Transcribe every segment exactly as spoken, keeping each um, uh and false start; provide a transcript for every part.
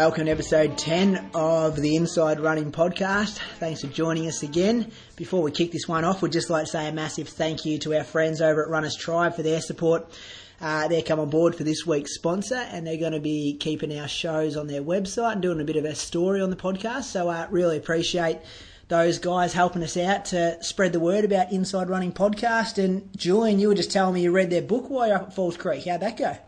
Welcome to episode ten of the Inside Running Podcast. Thanks for joining us again. Before we kick this one off, we'd just like to say a massive thank you to our friends over at Runners Tribe for their support. Uh, they're come on board for this week's sponsor, and they're going to be keeping our shows on their website and doing a bit of a story on the podcast. So I uh, really appreciate those guys helping us out to spread the word about Inside Running Podcast. And Julian, you were just telling me you read their book while you're up at Falls Creek. How'd that go?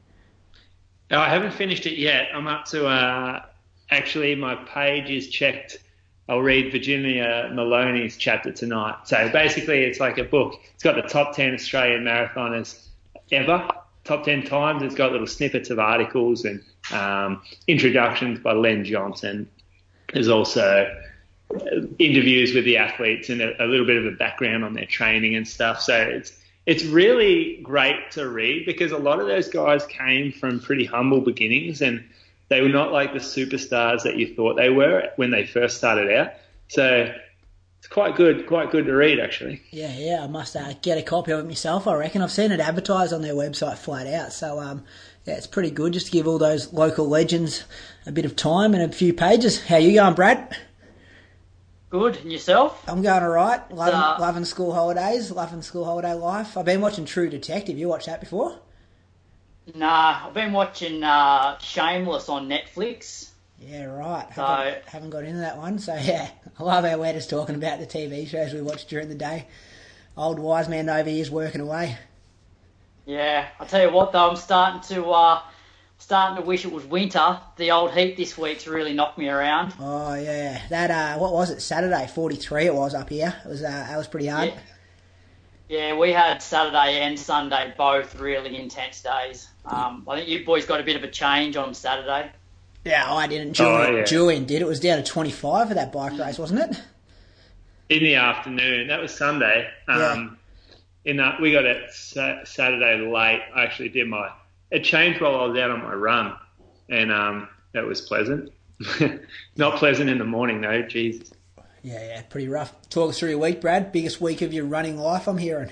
No, I haven't finished it yet. I'm up to, uh, actually, my page is checked. I'll read Virginia Maloney's chapter tonight. So basically, it's like a book. It's got the top ten Australian marathoners ever, top ten times. It's got little snippets of articles and um, introductions by Len Johnson. There's also interviews with the athletes and a, a little bit of a background on their training and stuff. So it's It's really great to read because a lot of those guys came from pretty humble beginnings and they were not like the superstars that you thought they were when they first started out. So it's quite good, quite good to read actually. Yeah, yeah, I must uh, get a copy of it myself, I reckon. I've seen it advertised on their website flat out. So, um, yeah, it's pretty good just to give all those local legends a bit of time and a few pages. How you going, Brad? Good. And yourself? I'm going all right. Loving, uh, loving school holidays, loving school holiday life. I've been watching True Detective. You watched that before? Nah, I've been watching uh, Shameless on Netflix. Yeah, right. So, haven't, haven't got into that one. So, yeah, I love how we're just talking about the T V shows we watch during the day. Old wise man over here's working away. Yeah, I'll tell you what, though, I'm starting to... Uh, Starting to wish it was winter. The old heat this week's really knocked me around. Oh yeah, that uh, what was it? Saturday, forty-three. It was up here. It was uh, that was pretty hard. Yeah. yeah, we had Saturday and Sunday both really intense days. Um, I think you boys got a bit of a change on Saturday. Yeah, I didn't. Julian, oh, yeah. Julian did. It was down to twenty-five for that bike race, wasn't it? In the afternoon. That was Sunday. Um, yeah. In that, we got it sa- Saturday late. I actually did my. It changed while I was out on my run, and um, that was pleasant. Not pleasant in the morning, though. Jesus. Yeah, yeah, pretty rough. Talk us through your week, Brad. Biggest week of your running life, I'm hearing.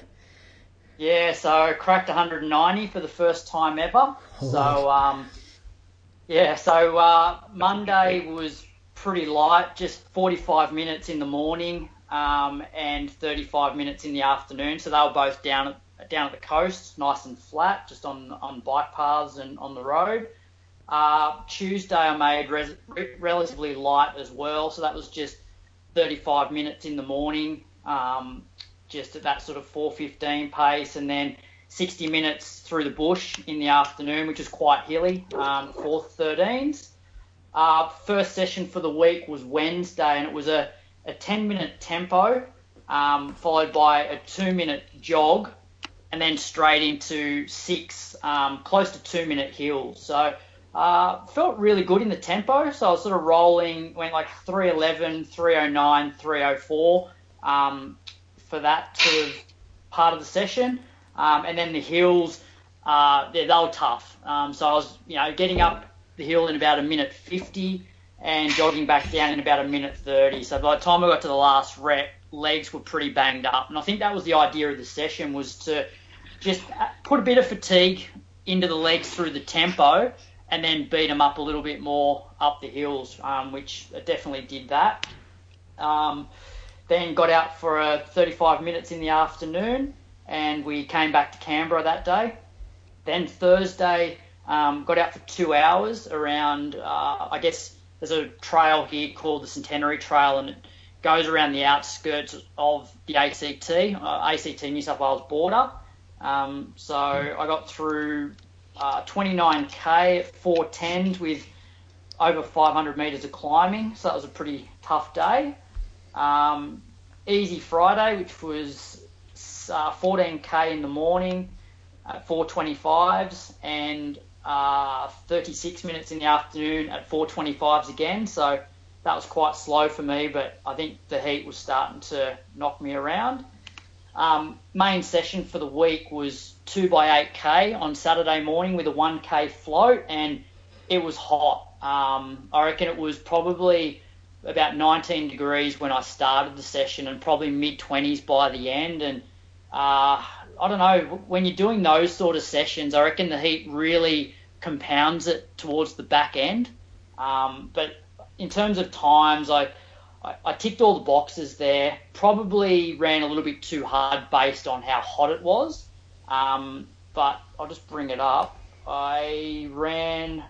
Yeah, so I cracked one hundred ninety for the first time ever. Oh. So, um, yeah, so uh, Monday was pretty light, just forty-five minutes in the morning um, and thirty-five minutes in the afternoon. So they were both down at down at the coast, nice and flat, just on on bike paths and on the road. Uh, Tuesday I made res- re- relatively light as well, so that was just thirty-five minutes in the morning, um, just at that sort of four fifteen pace, and then sixty minutes through the bush in the afternoon, which was quite hilly, um, four thirteens. Uh, first session for the week was Wednesday, and it was a, a ten-minute tempo, um, followed by a two-minute jog, and then straight into six, um, close to two-minute hills. So uh, felt really good in the tempo. So I was sort of rolling, went like three eleven, three oh nine, three oh four um, for that sort of part of the session. Um, and then the hills, uh, yeah, they were tough. Um, so I was, you know, getting up the hill in about a minute fifty and jogging back down in about a minute thirty. So by the time I got to the last rep, legs were pretty banged up. And I think that was the idea of the session, was to just put a bit of fatigue into the legs through the tempo and then beat them up a little bit more up the hills, um, which I definitely did that. Um, then got out for a thirty-five minutes in the afternoon and we came back to Canberra that day. Then Thursday, um, got out for two hours around, uh, I guess there's a trail here called the Centenary Trail, and it goes around the outskirts of the A C T, uh, A C T New South Wales border. Um, so I got through uh, twenty-nine K at four ten with over five hundred metres of climbing. So that was a pretty tough day. Um, easy Friday, which was uh, fourteen K in the morning at four twenty-fives and uh, thirty-six minutes in the afternoon at four twenty-fives again. So that was quite slow for me, but I think the heat was starting to knock me around. Um, main session for the week was two by eight K on Saturday morning with a one K float, and it was hot. Um, I reckon it was probably about nineteen degrees when I started the session and probably mid-twenties by the end. And uh, I don't know, when you're doing those sort of sessions, I reckon the heat really compounds it towards the back end. Um, but in terms of times, I, I, I ticked all the boxes there. Probably ran a little bit too hard based on how hot it was. Um, but I'll just bring it up. I ran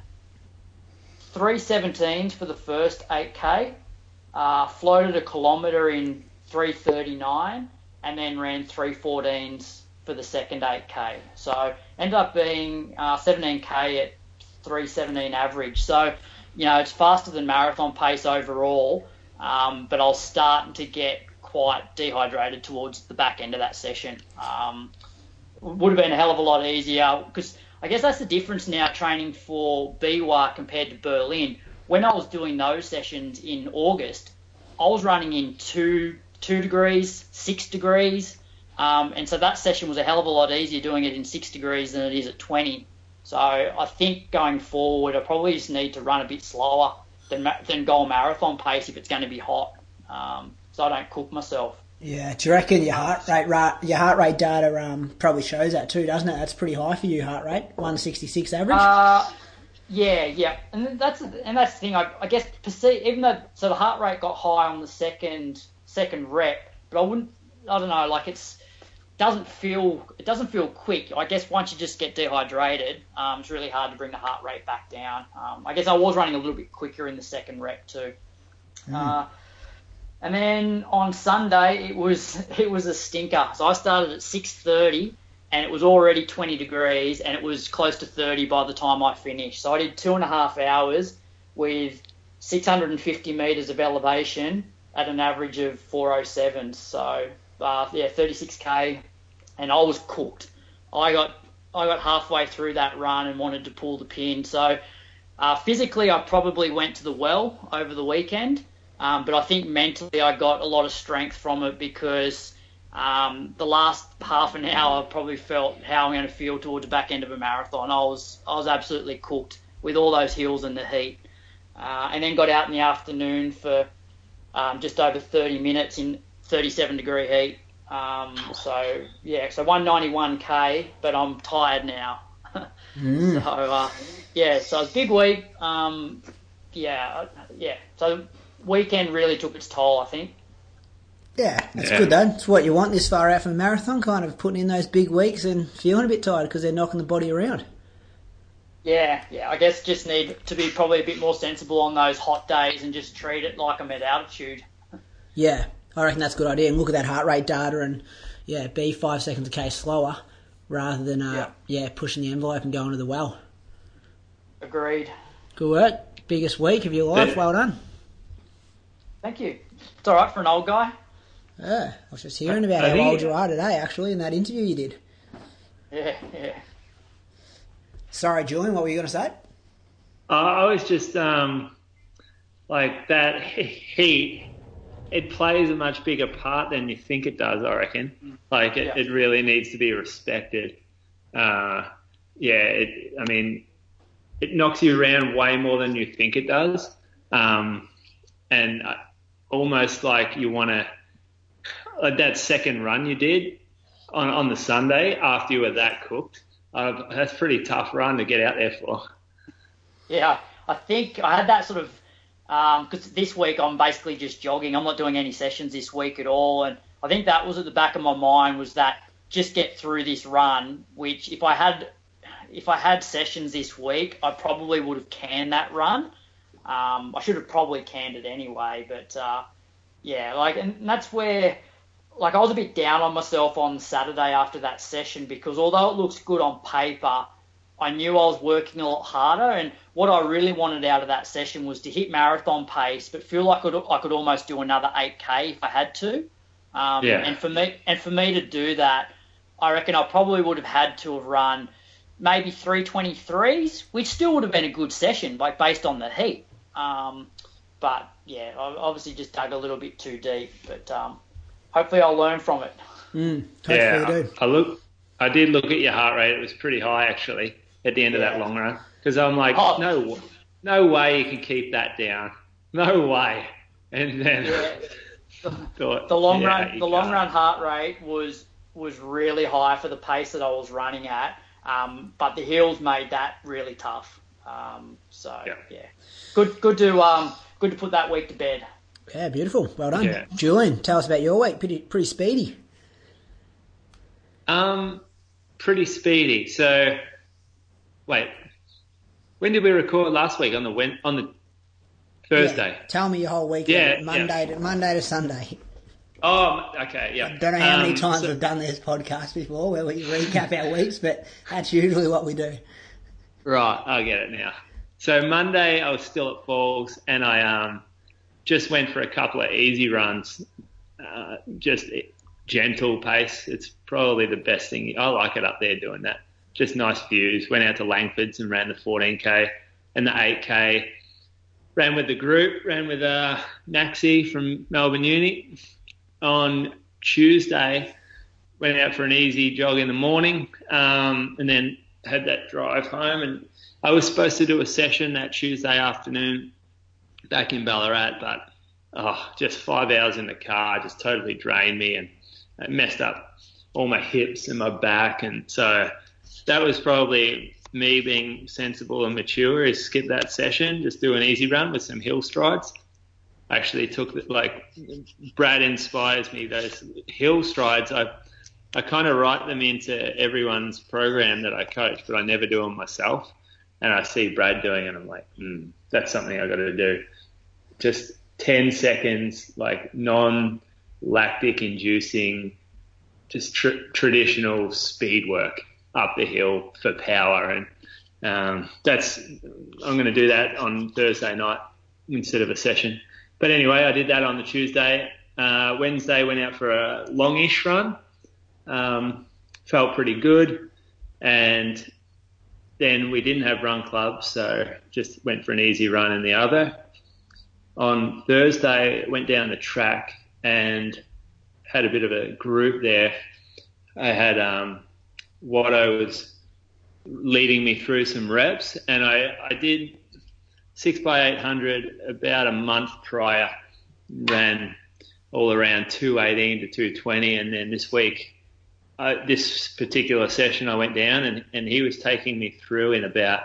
three seventeens for the first eight K, uh, floated a kilometre in three thirty-nine, and then ran three fourteens for the second eight K. So ended up being uh, seventeen K at three seventeen average. So, you know, it's faster than marathon pace overall, um, but I was starting to get quite dehydrated towards the back end of that session. Um, would have been a hell of a lot easier, because I guess that's the difference now training for B W A compared to Berlin. When I was doing those sessions in August, I was running in two two degrees, six degrees, um, and so that session was a hell of a lot easier doing it in six degrees than it is at twenty. So I think going forward, I probably just need to run a bit slower than than goal marathon pace if it's going to be hot, um, so I don't cook myself. Yeah, do you reckon your heart rate your heart rate data um, probably shows that too, doesn't it? That's pretty high for you, heart rate, one sixty-six average. Uh, yeah, yeah, and that's and that's the thing. I, I guess perceive, even though so the heart rate got high on the second second rep, but I wouldn't. I don't know, like it's doesn't feel it doesn't feel quick. I guess once you just get dehydrated, um, it's really hard to bring the heart rate back down. Um, I guess I was running a little bit quicker in the second rep too. Mm. Uh, And then on Sunday, it was it was a stinker. So I started at six thirty, and it was already twenty degrees, and it was close to thirty by the time I finished. So I did two and a half hours with six hundred fifty metres of elevation at an average of four oh seven. So, uh, yeah, thirty-six K, and I was cooked. I got I got halfway through that run and wanted to pull the pin. So uh, physically, I probably went to the well over the weekend. Um, but I think mentally I got a lot of strength from it, because um, the last half an hour I probably felt how I'm going to feel towards the back end of a marathon. I was I was absolutely cooked with all those hills and the heat. Uh, and then got out in the afternoon for um, just over thirty minutes in thirty-seven degree heat. Um, so, yeah, so one ninety-one K, but I'm tired now. mm. So, uh, yeah, so it's a big week. Um, yeah, yeah, so... weekend really took its toll, I think. Yeah, that's yeah. good though. It's what you want this far out from a marathon, kind of putting in those big weeks and feeling a bit tired because they're knocking the body around. Yeah, yeah. I guess just need to be probably a bit more sensible on those hot days and just treat it like I'm at altitude. Yeah, I reckon that's a good idea. And look at that heart rate data and, yeah, be five seconds a K slower rather than, uh, yeah. yeah, pushing the envelope and going to the well. Agreed. Good work. Biggest week of your life. Yeah. Well done. Thank you. It's all right for an old guy. Yeah, I was just hearing about I how think, old you are today, actually, in that interview you did. Yeah, yeah. Sorry, Julian, what were you going to say? Uh, I was just, um, like, that heat, it plays a much bigger part than you think it does, I reckon. Like, it, yeah. it really needs to be respected. Uh, yeah, it, I mean, it knocks you around way more than you think it does. Um, and almost like you want to, like that second run you did on, on the Sunday after you were that cooked, uh, that's a pretty tough run to get out there for. Yeah, I think I had that sort of, because um, this week I'm basically just jogging. I'm not doing any sessions this week at all. And I think that was at the back of my mind, was that just get through this run, which if I had, if I had sessions this week, I probably would have canned that run. Um, I should have probably canned it anyway, but uh, yeah, like, and that's where, like, I was a bit down on myself on Saturday after that session, because although it looks good on paper, I knew I was working a lot harder, and what I really wanted out of that session was to hit marathon pace, but feel like I could, I could almost do another eight K if I had to. Um, yeah. And for me, and for me to do that, I reckon I probably would have had to have run maybe three twenty-threes, which still would have been a good session, like based on the heat. Um, but yeah, I obviously just dug a little bit too deep, but um, hopefully I'll learn from it. Mm, hopefully yeah, you do. I, I look, I did look at your heart rate. It was pretty high actually at the end yeah. of that long run, because I'm like, oh. no, no way you can keep that down, no way. And then yeah. the, thought, the long yeah, run, the long can't. run heart rate was was really high for the pace that I was running at, um, but the hills made that really tough. Um, so Yeah. yeah, good good to um good to put that week to bed. Yeah, beautiful. Well done. Yeah. Julian, tell us about your week. Pretty pretty speedy. Um, pretty speedy. So, wait, when did we record last week? On the Wed- on the Thursday. Yeah. Tell me your whole week. Yeah, Monday yeah. to Monday to Sunday. Oh, okay, yeah. I don't know how many Um, times so- we've done this podcast before where we recap our weeks, but that's usually what we do. Right, I get it now. So Monday I was still at Falls and I um just went for a couple of easy runs, uh, just gentle pace. It's probably the best thing. I like it up there doing that. Just nice views. Went out to Langford's and ran the fourteen K and the eight K. Ran with the group, ran with uh, Maxie from Melbourne Uni. On Tuesday, went out for an easy jog in the morning um, and then had that drive home. And I was supposed to do a session that Tuesday afternoon back in Ballarat, but oh, just five hours in the car just totally drained me and it messed up all my hips and my back. And so that was probably me being sensible and mature, is skip that session, just do an easy run with some hill strides. I actually took, like, Brad inspires me, those hill strides. I I kind of write them into everyone's program that I coach, but I never do them myself. And I see Brad doing it, and I'm like, mm, that's something I got to do. Just ten seconds, like non-lactic inducing, just tr- traditional speed work up the hill for power. And um, that's, I'm going to do that on Thursday night instead of a session. But anyway, I did that on the Tuesday. Uh, Wednesday went out for a longish run. Um, felt pretty good. And then we didn't have run clubs, so just went for an easy run in the other. On Thursday, went down the track and had a bit of a group there. I had um, Watto was leading me through some reps, and I, I did six by eight hundred about a month prior, ran all around two eighteen to two twenty, and then this week, uh, this particular session I went down and, and he was taking me through in about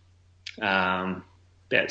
um, about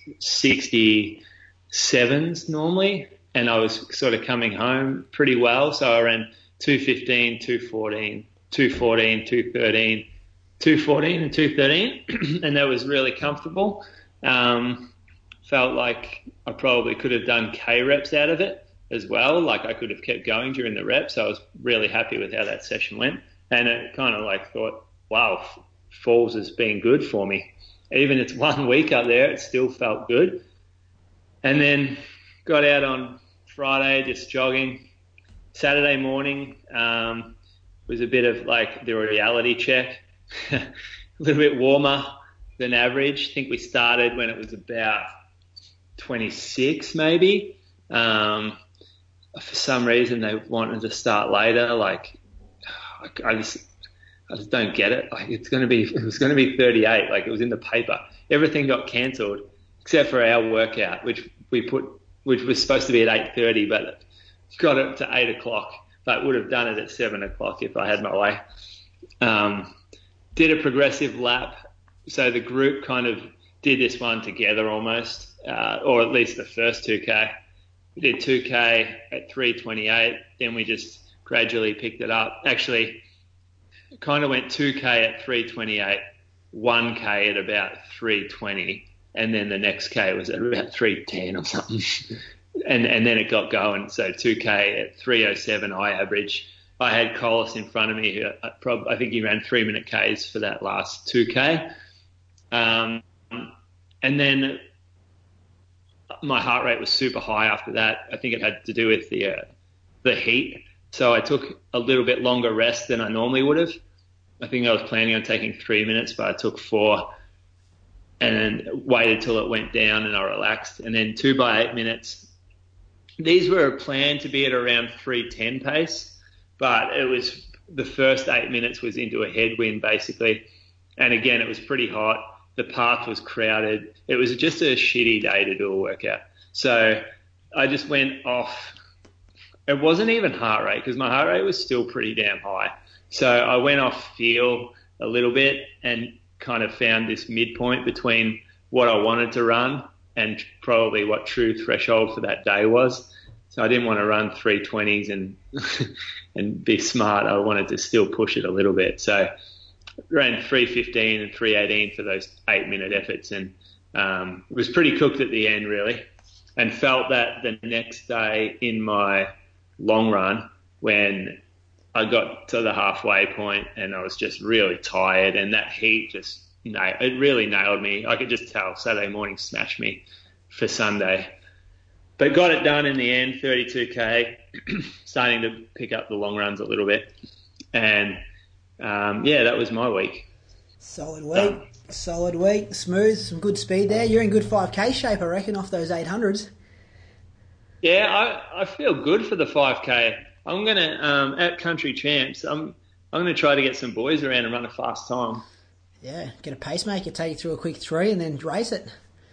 sixty-sevens normally, and I was sort of coming home pretty well, so I ran two fifteen, two fourteen, two fourteen, two thirteen, two fourteen and two thirteen, and that was really comfortable. Um, felt like I probably could have done K reps out of it as well. Like I could have kept going during the reps. I was really happy with how that session went. And it kind of like thought, wow, Falls has been good for me. Even it's one week up there, it still felt good. And then got out on Friday, just jogging. Saturday morning um, was a bit of like the reality check, a little bit warmer than average. I think we started when it was about twenty-six maybe. Um, for some reason they wanted to start later. Like I just, I just don't get it. Like it's going to be, it was going to be thirty-eight. Like it was in the paper. Everything got cancelled except for our workout, which we put, which was supposed to be at eight thirty, but got it to eight o'clock. But would have done it at seven o'clock if I had my way. Um, did a progressive lap. So the group kind of did this one together almost, uh, or at least the first two K. We did two K at three twenty-eight, then we just gradually picked it up. Actually, kind of went two K at three twenty-eight, one K at about three twenty, and then the next K was at about three ten or something. and and then it got going. So two K at three oh seven I average. I had Collis in front of me who I, prob- I think he ran three minute Ks for that last two K. Um, and then my heart rate was super high after that. I think it had to do with the uh, the heat. So I took a little bit longer rest than I normally would have. I think I was planning on taking three minutes, but I took four and then waited till it went down and I relaxed. And then two by eight minutes. These were planned to be at around three ten pace, but it was the first eight minutes was into a headwind basically. And again, it was pretty hot. The path was crowded. It was just a shitty day to do a workout. So I just went off. It wasn't even heart rate because my heart rate was still pretty damn high. So I went off feel a little bit and kind of found this midpoint between what I wanted to run and probably what true threshold for that day was. So I didn't want to run three twenties and and be smart. I wanted to still push it a little bit. So ran three fifteen and three eighteen for those eight minute efforts, and um, was pretty cooked at the end really, and felt that the next day in my long run when I got to the halfway point and I was just really tired, and that heat just nailed, it really nailed me. I could just tell Saturday morning smashed me for Sunday. But got it done in the end, thirty-two K, starting to pick up the long runs a little bit. And, um, yeah, that was my week. Solid week. Done. Solid week. Smooth. Some good speed there. You're in good five K shape, I reckon, off those eight hundreds. Yeah, I, I feel good for the five K. I'm going to, um, at Country Champs, I'm I'm going to try to get some boys around and run a fast time. Yeah, get a pacemaker, take you through a quick three and then race it.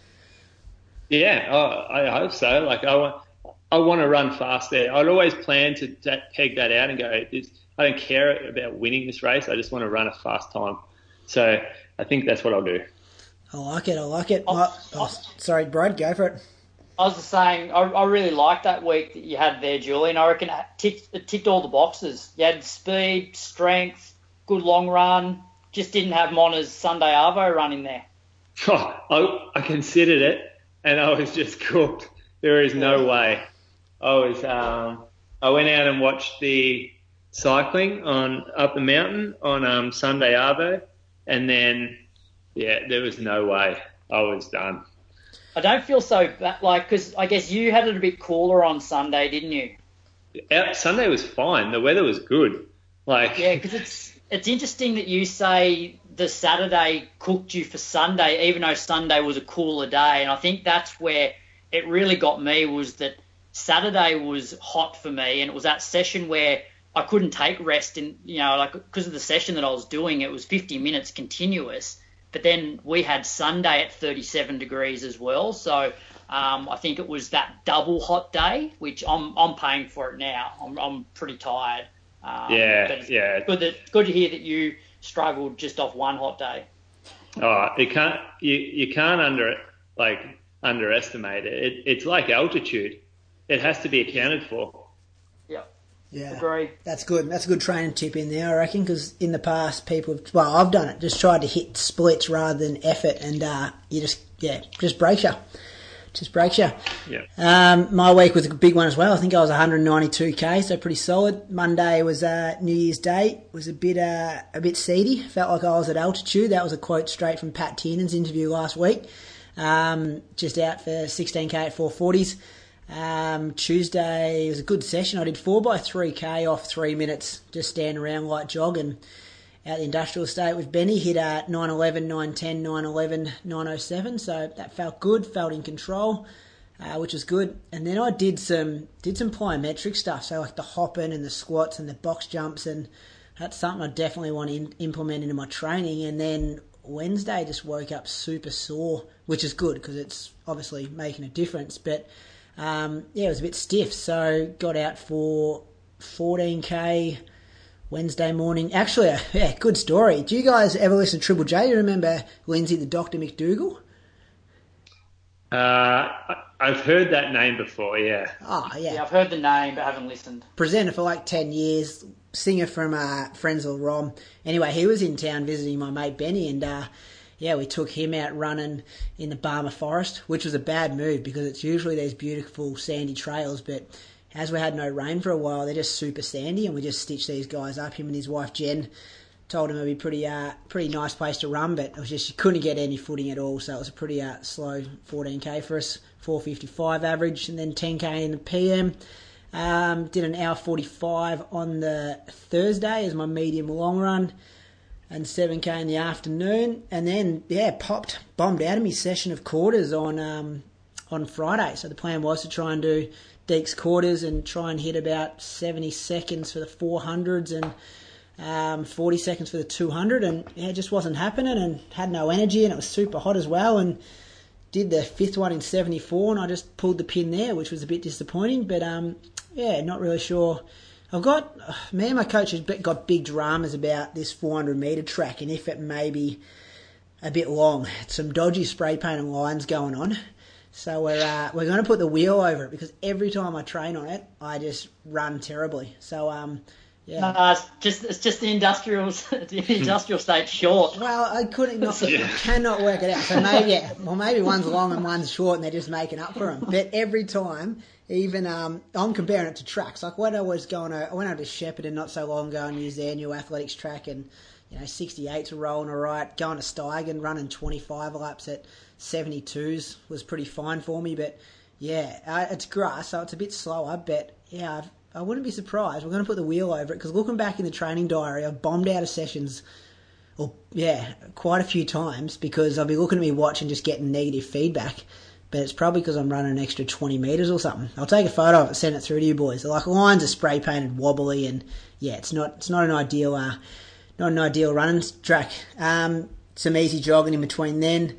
Yeah, oh, I hope so. Like I want, I want to run fast there. I'd always plan to peg that out and go, I don't care about winning this race. I just want to run a fast time. So I think that's what I'll do. I like it. I like it. Oh, oh, sorry, Brad, go for it. I was just saying, I, I really liked that week that you had there, Julian. I reckon it ticked, it ticked all the boxes. You had speed, strength, good long run. Just didn't have Mona's Sunday Arvo run in there. Oh, I, I considered it. And I was just cooked. There is no way. I was. Um, I went out and watched the cycling on up the mountain on um, Sunday Arvo, and then yeah, there was no way. I was done. I don't feel so bad, like because I guess you had it a bit cooler on Sunday, didn't you? Yeah, Sunday was fine. The weather was good. Like yeah, because it's it's interesting that you say the Saturday cooked you for Sunday, even though Sunday was a cooler day. And I think that's where it really got me, was that Saturday was hot for me, and it was that session where I couldn't take rest in, you know, like because of the session that I was doing, it was fifty minutes continuous. But then we had Sunday at thirty-seven degrees as well. So um, I think it was that double hot day, which I'm I'm paying for it now. I'm I'm pretty tired. Um, yeah, but it's yeah. Good that good to hear that you struggled just off one hot day. Oh, it can't you you can't under like underestimate it. it. It's like altitude; it has to be accounted for. Yeah, yeah, agree. That's good. That's a good training tip in there, I reckon, because in the past people, have, well, I've done it, just tried to hit splits rather than effort, and uh, you just yeah, just breaks you. Just breaks you. Yeah. Um, my week was a big one as well. I think I was one ninety-two K, so pretty solid. Monday was uh, New Year's Day. Was a bit uh, a bit seedy. Felt like I was at altitude. That was a quote straight from Pat Tiernan's interview last week. Um, just out for sixteen K at four forties. Um, Tuesday was a good session. I did four by three K off three minutes, just standing around light jog, and out the industrial estate with Benny, hit at nine eleven, nine ten, nine eleven, nine oh seven, so that felt good, felt in control, uh, which was good. And then I did some did some plyometric stuff, so like the hopping and the squats and the box jumps, and that's something I definitely want to in, implement into my training. And then Wednesday just woke up super sore, which is good because it's obviously making a difference, but um, yeah, it was a bit stiff, so got out for fourteen K Wednesday morning. Actually, yeah, good story. Do you guys ever listen to Triple J? Do you remember Lindsay the Doctor McDougall? Uh, I've heard that name before, yeah. Oh, yeah. Yeah, I've heard the name but haven't listened. Presenter for like ten years, singer from uh, Frenzell Rom. Anyway, he was in town visiting my mate Benny, and uh, yeah, we took him out running in the Barmer Forest, which was a bad move because it's usually these beautiful sandy trails, but as we had no rain for a while, they're just super sandy, and we just stitched these guys up. Him and his wife Jen told him it'd be pretty, uh, pretty nice place to run, but it was just you couldn't get any footing at all. So it was a pretty uh, slow fourteen K for us, four fifty-five average, and then ten K in the P M. Um, did an hour forty-five on the Thursday as my medium long run, and seven K in the afternoon, and then yeah, popped bombed out of me session of quarters on um, on Friday. So the plan was to try and do Deeks quarters and try and hit about seventy seconds for the four hundreds and um, forty seconds for the two hundred, and yeah, it just wasn't happening, and had no energy, and it was super hot as well, and did the fifth one in seventy-four, and I just pulled the pin there, which was a bit disappointing, but um, yeah, not really sure. I've got, me and my coach has got big dramas about this four hundred metre track, and if it maybe a bit long. Some dodgy spray painted lines going on. So we're uh, we're going to put the wheel over it because every time I train on it, I just run terribly. So um, yeah. No, it's just it's just the industrial the industrial state short. Well, I couldn't not, yeah. cannot work it out. So maybe yeah, well maybe one's long and one's short, and they're just making up for them. But every time, even um, I'm comparing it to tracks. Like when I was going, I went over to Shepparton not so long ago and used their new athletics track, and you know sixty-eights were rolling all right. Going to Steigen, running twenty-five laps at seventy-twos was pretty fine for me, but yeah, uh, it's grass, so it's a bit slower, but yeah, I've, I wouldn't be surprised. We're going to put the wheel over it, because looking back in the training diary, I've bombed out of sessions, or yeah, quite a few times, because I'll be looking at my watch and just getting negative feedback, but it's probably because I'm running an extra twenty metres or something. I'll take a photo of it, send it through to you boys. Like, lines are spray painted wobbly, and yeah, it's not it's not an ideal uh, not an ideal running track. Um, some easy jogging in between then.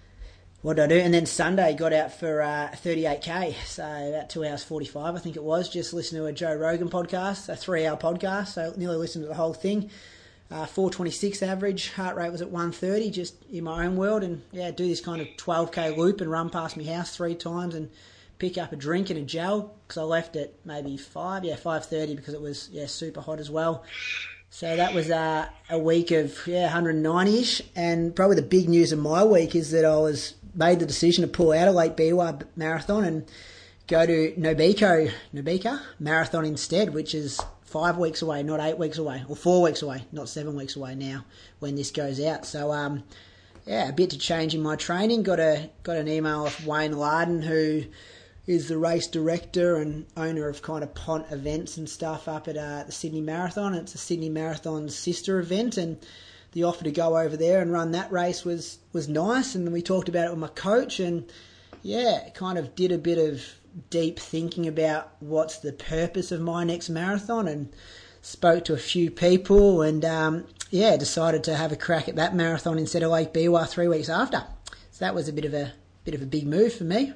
What did I do? And then Sunday got out for uh, thirty-eight K, so about two hours forty-five, I think it was. Just listened to a Joe Rogan podcast, a three-hour podcast, so nearly listened to the whole thing. Uh, four twenty-six average, heart rate was at one thirty, just in my own world. And yeah, do this kind of twelve K loop and run past my house three times and pick up a drink and a gel, because I left at maybe five, yeah, five thirty, because it was yeah super hot as well. So that was uh, a week of yeah one ninety-ish, and probably the big news of my week is that I was made the decision to pull out of Lake Biwa Marathon and go to Nobeko, Nobeka Marathon instead, which is five weeks away, not eight weeks away, or four weeks away, not seven weeks away now when this goes out. So um, yeah, a bit to change in my training. Got a got an email off Wayne Larden, who is the race director and owner of kind of Pont events and stuff up at uh, the Sydney Marathon. It's a Sydney Marathon's sister event, and the offer to go over there and run that race was, was nice. And we talked about it with my coach, and yeah, kind of did a bit of deep thinking about what's the purpose of my next marathon, and spoke to a few people, and um, yeah, decided to have a crack at that marathon instead of Lake Biwa three weeks after. So that was a bit of a bit of a big move for me.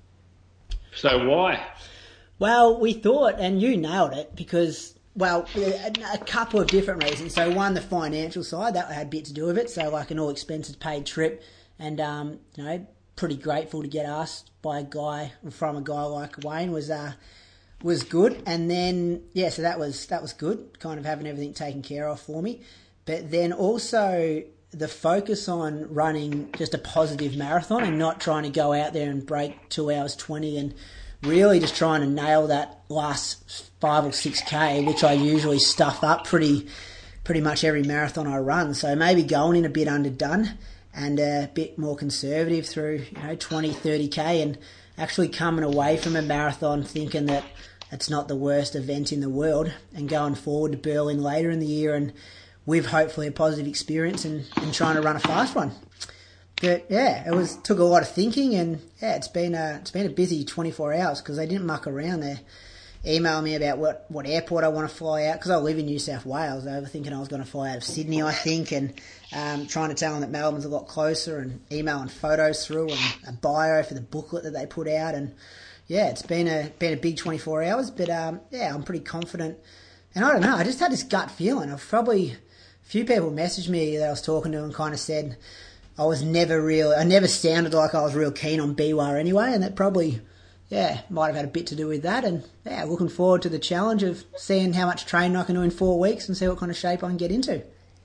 So why? Well, we thought, and you nailed it, because, well, a, a couple of different reasons. So one, the financial side, that had a bit to do with it. So like an all expenses paid trip, and, um, you know, pretty grateful to get asked by a guy, from a guy like Wayne was, uh, was good. And then, yeah, so that was, that was good, kind of having everything taken care of for me. But then also the focus on running just a positive marathon and not trying to go out there and break two hours twenty, and really just trying to nail that last five or six K, which I usually stuff up pretty pretty much every marathon I run. So maybe going in a bit underdone and a bit more conservative through, you know, twenty, thirty K, and actually coming away from a marathon thinking that it's not the worst event in the world, and going forward to Berlin later in the year and with hopefully a positive experience and, and trying to run a fast one. But yeah, it was took a lot of thinking, and yeah, it's been a it's been a busy twenty-four hours, because they didn't muck around. They emailed me about what, what airport I want to fly out, because I live in New South Wales. They were thinking I was going to fly out of Sydney, I think, and um, trying to tell them that Melbourne's a lot closer, and emailing photos through and a bio for the booklet that they put out. And yeah, it's been a been a big twenty-four hours, but um, yeah, I'm pretty confident. And I don't know, I just had this gut feeling. I've probably a few people messaged me that I was talking to and kind of said I was never real, I never sounded like I was real keen on B W A R anyway, and that probably, yeah, might have had a bit to do with that. And yeah, looking forward to the challenge of seeing how much training I can do in four weeks and see what kind of shape I can get into.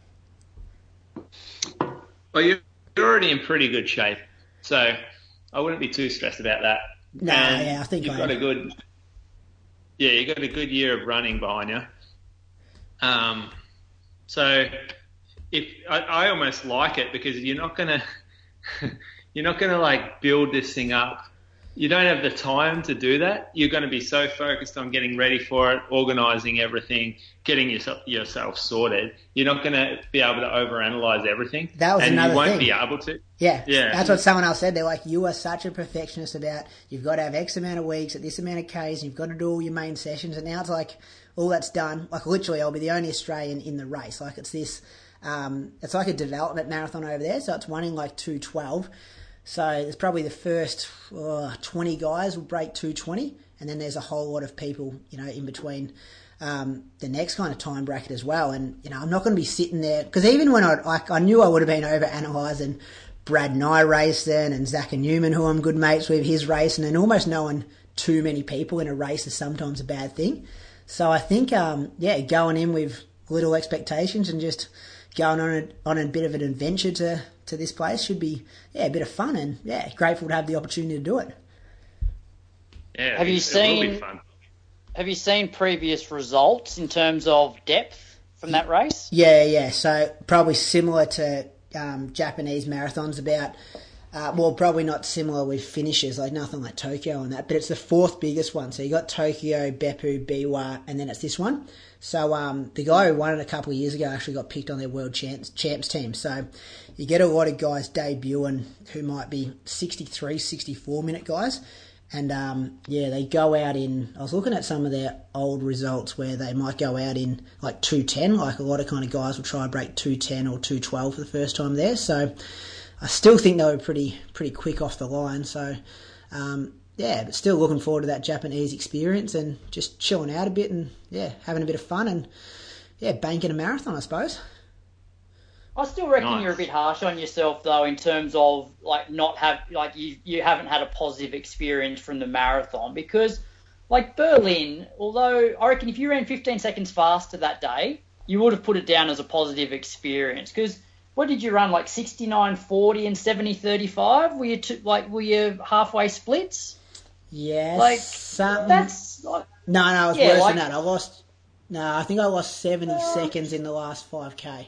Well, you're already in pretty good shape, so I wouldn't be too stressed about that. No, nah, yeah, I think you've I got am. a good, yeah, you've got a good year of running behind you. Um, so if I, I almost like it, because you're not gonna, you're not gonna like build this thing up. You don't have the time to do that. You're going to be so focused on getting ready for it, organising everything, getting yourself yourself sorted. You're not going to be able to overanalyze everything. That was and another you won't thing. be able to. Yeah, yeah. That's what someone else said. They're like, you are such a perfectionist about you've got to have X amount of weeks at this amount of Ks, and you've got to do all your main sessions. And now it's like all that's done. Like literally, I'll be the only Australian in the race. Like it's this. Um, it's like a development marathon over there. So it's one in like two twelve. So there's probably the first uh, twenty guys will break two twenty, and then there's a whole lot of people, you know, in between um, the next kind of time bracket as well. And, you know, I'm not going to be sitting there, because even when I, like, I knew I would have been over analysing Brad Nye racing and Zach Newman, who I'm good mates with, his racing, and almost knowing too many people in a race is sometimes a bad thing. So I think, um, yeah, going in with little expectations and just going on a, on a bit of an adventure to, to this place should be, yeah, a bit of fun, and, yeah, grateful to have the opportunity to do it. Yeah, have you seen Have you seen previous results in terms of depth from that race? Yeah, yeah. So probably similar to um, Japanese marathons, about uh, well, probably not similar with finishes, like nothing like Tokyo and that, but it's the fourth biggest one. So you got Tokyo, Beppu, Biwa, and then it's this one. So um, the guy who won it a couple of years ago actually got picked on their world champs, champs team. So you get a lot of guys debuting who might be sixty-three, sixty-four minute guys. And, um, yeah, they go out in, I was looking at some of their old results where they might go out in like two ten, like a lot of kind of guys will try and break two ten or two twelve for the first time there. So I still think they were pretty pretty quick off the line. So, um, yeah, but still looking forward to that Japanese experience and just chilling out a bit and, yeah, having a bit of fun and, yeah, banking a marathon, I suppose. I still reckon Nice. You're a bit harsh on yourself, though, in terms of like not have like you you haven't had a positive experience from the marathon, because like Berlin, although I reckon if you ran fifteen seconds faster that day, you would have put it down as a positive experience. Because what did you run, like sixty-nine forty and seventy thirty-five? Were you two, like were you halfway splits? Yes. Like something. that's like No, no, it was yeah, worse like, than that. I lost, no, I think I lost seventy seconds in the last five K.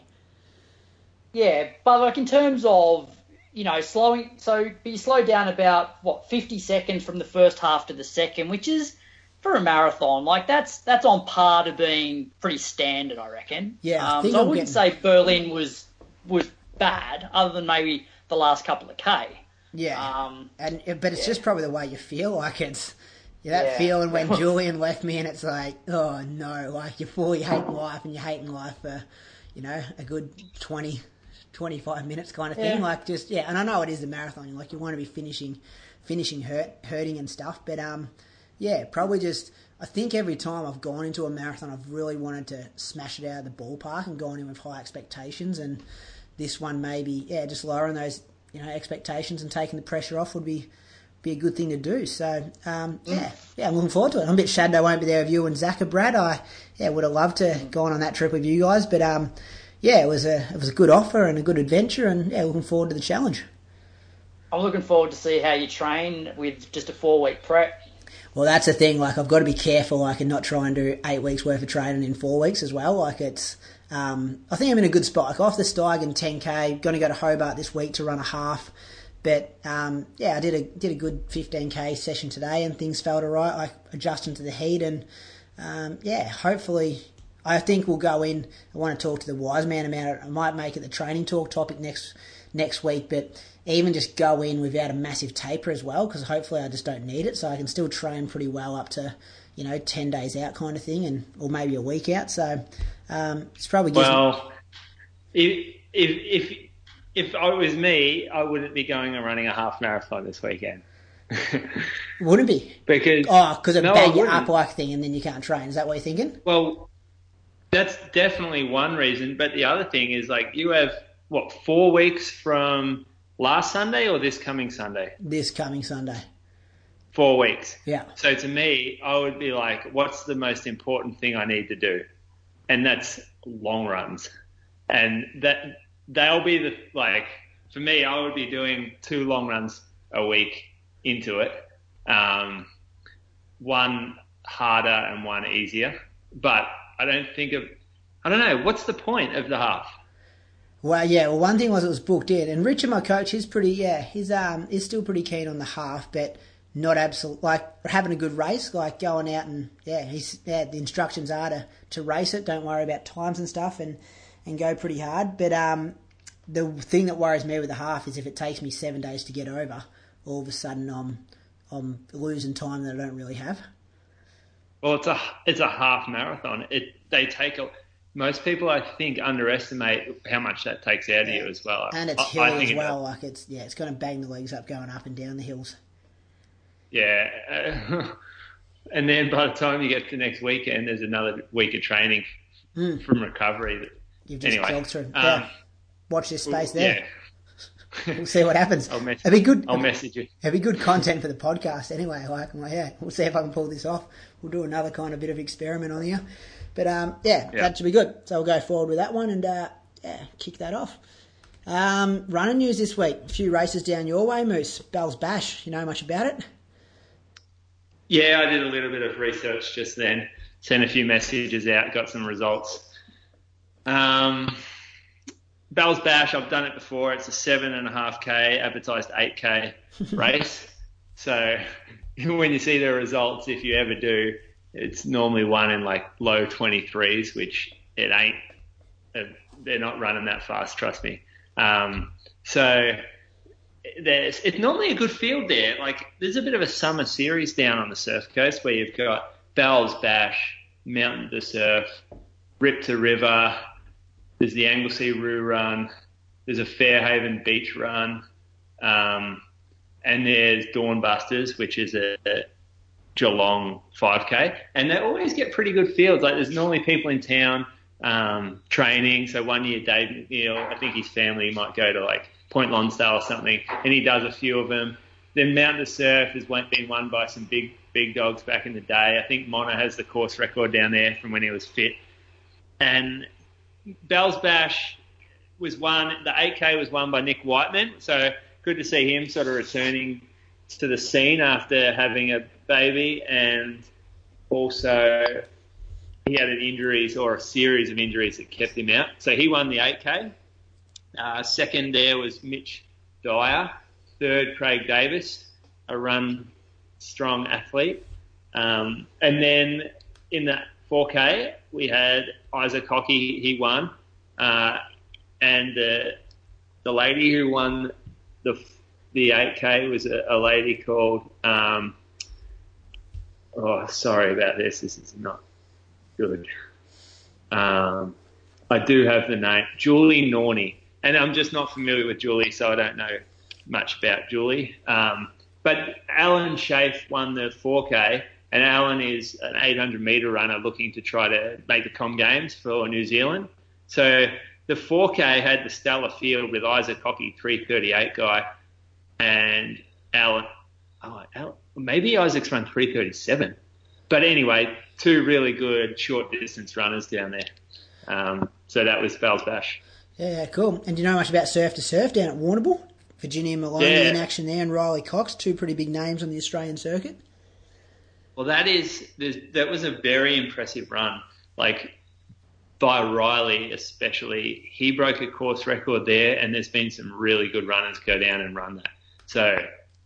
Yeah, but like in terms of, you know, slowing, so you slow down about, what, fifty seconds from the first half to the second, which is, for a marathon, like that's that's on par to being pretty standard, I reckon. Yeah, I um, think so I I'm wouldn't getting- say Berlin was was bad, other than maybe the last couple of K. Yeah, Um, and but it's yeah. just probably the way you feel. Like it's yeah, that Yeah. feeling when Julian left me, and it's like, oh no, like you're fully hating life, and you're hating life for, you know, a good twenty, twenty-five minutes kind of thing. Yeah. Like just yeah, and I know it is a marathon. Like you want to be finishing, finishing hurt, hurting and stuff. But um, yeah, probably just. I think every time I've gone into a marathon, I've really wanted to smash it out of the ballpark and gone in with high expectations. And this one maybe, yeah, just lowering those, you know, expectations and taking the pressure off would be be a good thing to do. So, um, yeah, yeah, I'm looking forward to it. I'm a bit saddened I won't be there with you and Zach and Brad. I, yeah, would have loved to go on that trip with you guys. But, um, yeah, it was a it was a good offer and a good adventure, and, yeah, looking forward to the challenge. I'm looking forward to see how you train with just a four-week prep. Well, that's the thing. Like, I've got to be careful, like, and not try and do eight weeks worth of training in four weeks as well. Like, it's, um, I think I'm in a good spot. Like, off the Steigen ten K, going to go to Hobart this week to run a half. But, um, yeah, I did a, did a good fifteen K session today and things felt all right. Like, adjusting to the heat and, um, yeah, hopefully, I think we'll go in. I want to talk to the wise man about it. I might make it the training talk topic next, next week, but even just go in without a massive taper as well, because hopefully I just don't need it, so I can still train pretty well up to, you know, ten days out kind of thing, and or maybe a week out. So um, it's probably gives Well, if, if if if it was me, I wouldn't be going and running a half marathon this weekend. wouldn't be Because oh because it no, I bang you wouldn't. up like thing, and then you can't train. Is that what you're thinking? Well, that's definitely one reason, but the other thing is like you have what four weeks from last Sunday or this coming Sunday? This coming Sunday. Four weeks. Yeah. So to me, I would be like, what's the most important thing I need to do? And that's long runs. And that they'll be the, like, for me, I would be doing two long runs a week into it. Um, one harder and one easier. But I don't think of, I don't know, what's the point of the half? Well, yeah. Well, one thing was it was booked in, and Richard, my coach, he's pretty. Yeah, he's um, he's still pretty keen on the half, but not absolute. Like having a good race, like going out and yeah, he's yeah. The instructions are to, to race it. Don't worry about times and stuff, and, and go pretty hard. But um, the thing that worries me with the half is if it takes me seven days to get over, all of a sudden I'm I'm losing time that I don't really have. Well, it's a it's a half marathon. It they take a. Most people, I think, underestimate how much that takes out of you as well. And it's I, hilly I think as it well. does. Like it's yeah, it's going to bang the legs up going up and down the hills. Yeah. and then by the time you get to next weekend, there's another week of training mm. from recovery. That, You've just anyway, jogged through. Um, yeah. Watch this space there. Yeah. We'll see what happens. I'll message, it'd be good. I'll message you. It'd be good content for the podcast anyway. Like, well, yeah, we'll see if I can pull this off. We'll do another kind of bit of experiment on here. But um, yeah, yeah, that should be good. So we'll go forward with that one and uh, yeah, kick that off. Um, running news this week. A few races down your way, Moose. Bell's Bash. You know much about it? Yeah, I did a little bit of research just then. Sent a few messages out. Got some results. Um. Bell's Bash, I've done it before. It's a seven and a half K, advertised eight K race. So when you see the results, if you ever do, it's normally one in like low twenty-threes, which it ain't. They're not running that fast, trust me. Um, so there's, it's normally a good field there. Like there's a bit of a summer series down on the Surf Coast where you've got Bell's Bash, Mountain to Surf, Rip to River. There's the Anglesea Roo Run. There's a Fairhaven Beach Run. Um, and there's Dawnbusters, which is a, a Geelong five K. And they always get pretty good fields. Like there's normally people in town um, training. So one year Dave McNeil, I think his family might go to like Point Lonsdale or something, and he does a few of them. Then Mountain to Surf has been won by some big, big dogs back in the day. I think Mona has the course record down there from when he was fit. And Bell's Bash was won, the eight K was won by Nick Whiteman, so good to see him sort of returning to the scene after having a baby, and also he had an injuries or a series of injuries that kept him out. So he won the eight K. Uh, second there was Mitch Dyer. Third, Craig Davis, a run strong athlete. Um, and then in the four K, we had Isaac Hockey, he won. Uh, and the the lady who won the the eight K was a, a lady called, um, oh, sorry about this, this is not good. Um, I do have the name, Julie Norney. And I'm just not familiar with Julie, so I don't know much about Julie. Um, but Alan Schaaf won the four K. And Alan is an eight hundred metre runner looking to try to make the Com Games for New Zealand. So the four K had the stellar field with Isaac Hockey, three thirty-eight guy, and Alan, oh, Alan maybe Isaac's run three thirty-seven. But anyway, two really good short distance runners down there. Um, so that was Bell's Bash. Yeah, cool. And do you know much about Surf to Surf down at Warrnambool? Virginia Maloney yeah. in action there and Riley Cox, two pretty big names on the Australian circuit. Well, that is that was a very impressive run, like by Riley especially. He broke a course record there, and there's been some really good runners go down and run that. So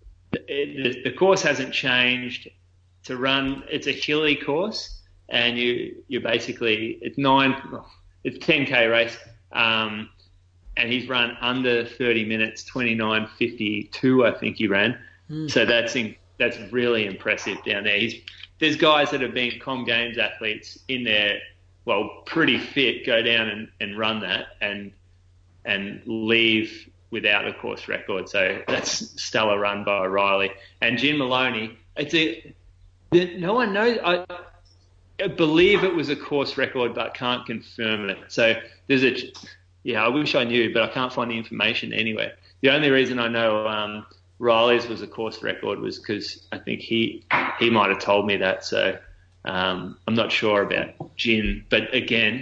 it, the course hasn't changed. To run, it's a hilly course, and you you basically it's nine, it's a ten K race, um, and he's run under thirty minutes, twenty-nine fifty-two, I think he ran. Mm. So that's in. That's really impressive down there. He's, there's guys that have been Com Games athletes in there, well, pretty fit, go down and, and run that and and leave without a course record. So that's stellar run by Riley. And Jim Maloney, it's a, no one knows. I, I believe it was a course record, but can't confirm it. So there's a, yeah, I wish I knew, but I can't find the information anywhere. The only reason I know um, Riley's was a course record was because I think he he might have told me that. So um, I'm not sure about Jin. But again,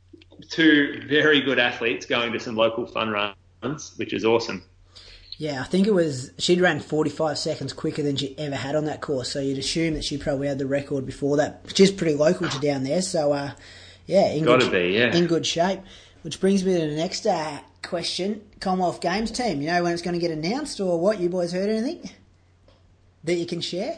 two very good athletes going to some local fun runs, which is awesome. Yeah, I think it was, she'd ran forty-five seconds quicker than she ever had on that course. So you'd assume that she probably had the record before that. She's pretty local to down there. So, uh, yeah, in Gotta good, be, yeah. in good shape. Which brings me to the next uh, question. Commonwealth Games team, you know when it's going to get announced or what? You boys heard anything that you can share?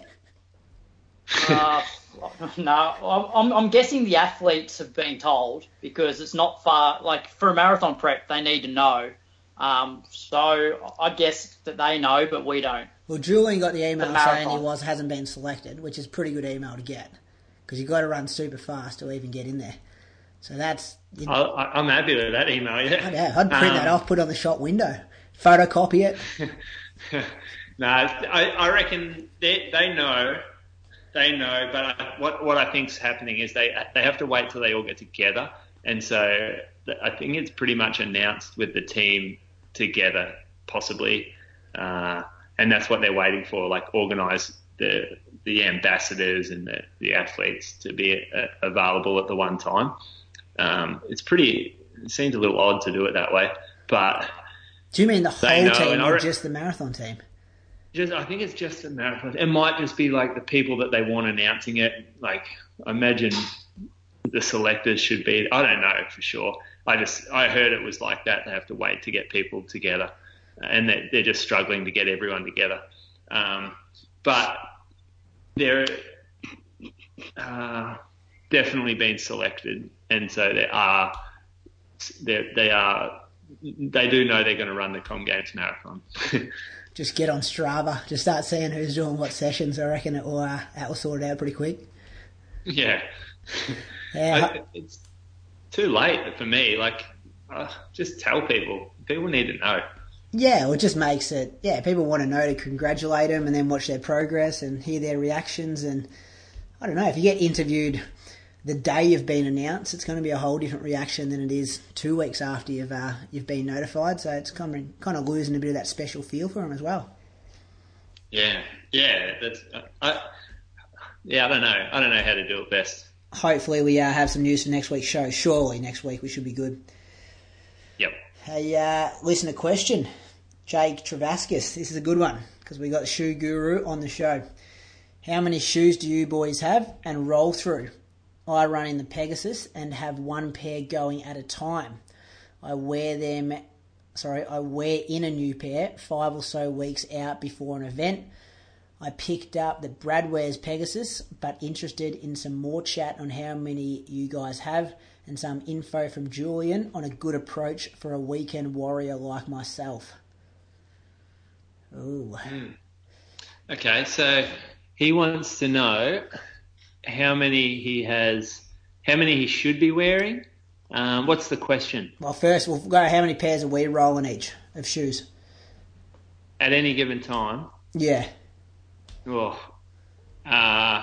uh, no, I'm, I'm guessing the athletes have been told because it's not far. Like for a marathon prep, they need to know. Um, so I guess that they know, but we don't. Well, Julian got the email the saying he was hasn't been selected, which is a pretty good email to get because you've got to run super fast to even get in there. So that's... You know, I, I'm happy with that email, yeah. I'd, yeah, I'd print um, that off, put it on the shop window, photocopy it. no, I, I reckon they, they know they know, but I, what what I think's happening is they they have to wait till they all get together, and so I think it's pretty much announced with the team together, possibly, uh, and that's what they're waiting for. Like organise the the ambassadors and the, the athletes to be uh, available at the one time. Um, it's pretty. It seems a little odd to do it that way, but do you mean the whole know, team or re- just the marathon team? Just, I think it's just a marathon. It might just be like the people that they want announcing it. Like, I imagine the selectors should be. I don't know for sure. I just I heard it was like that. They have to wait to get people together, and they're, they're just struggling to get everyone together. Um, but they're uh, definitely been selected, and so they are. They they are. They do know they're going to run the Com Games marathon. Just get on Strava. Just start seeing who's doing what sessions. I reckon it will, uh, that will sort it out pretty quick. Yeah. Yeah. I, it's too late for me. Like, uh, just tell people. People need to know. Yeah, well, it just makes it... Yeah, people want to know to congratulate them and then watch their progress and hear their reactions. And I don't know, if you get interviewed the day you've been announced, it's going to be a whole different reaction than it is two weeks after you've uh, you've been notified. So it's kind of kind of losing a bit of that special feel for them as well. Yeah, yeah, that's. Uh, I, yeah, I don't know. I don't know how to do it best. Hopefully, we uh, have some news for next week's show. Surely next week we should be good. Yep. Hey, uh, listener question, Jake Travaskis. This is a good one because we got the shoe guru on the show. How many shoes do you boys have and roll through? I run in the Pegasus and have one pair going at a time. I wear them, sorry, I wear in a new pair five or so weeks out before an event. I picked up that Brad wears Pegasus, but interested in some more chat on how many you guys have and some info from Julian on a good approach for a weekend warrior like myself. Ooh. Mm. Okay, so he wants to know how many he has, how many he should be wearing. Um, what's the question? Well, first we'll go how many pairs are we rolling each of shoes? At any given time? Yeah. Oh, uh,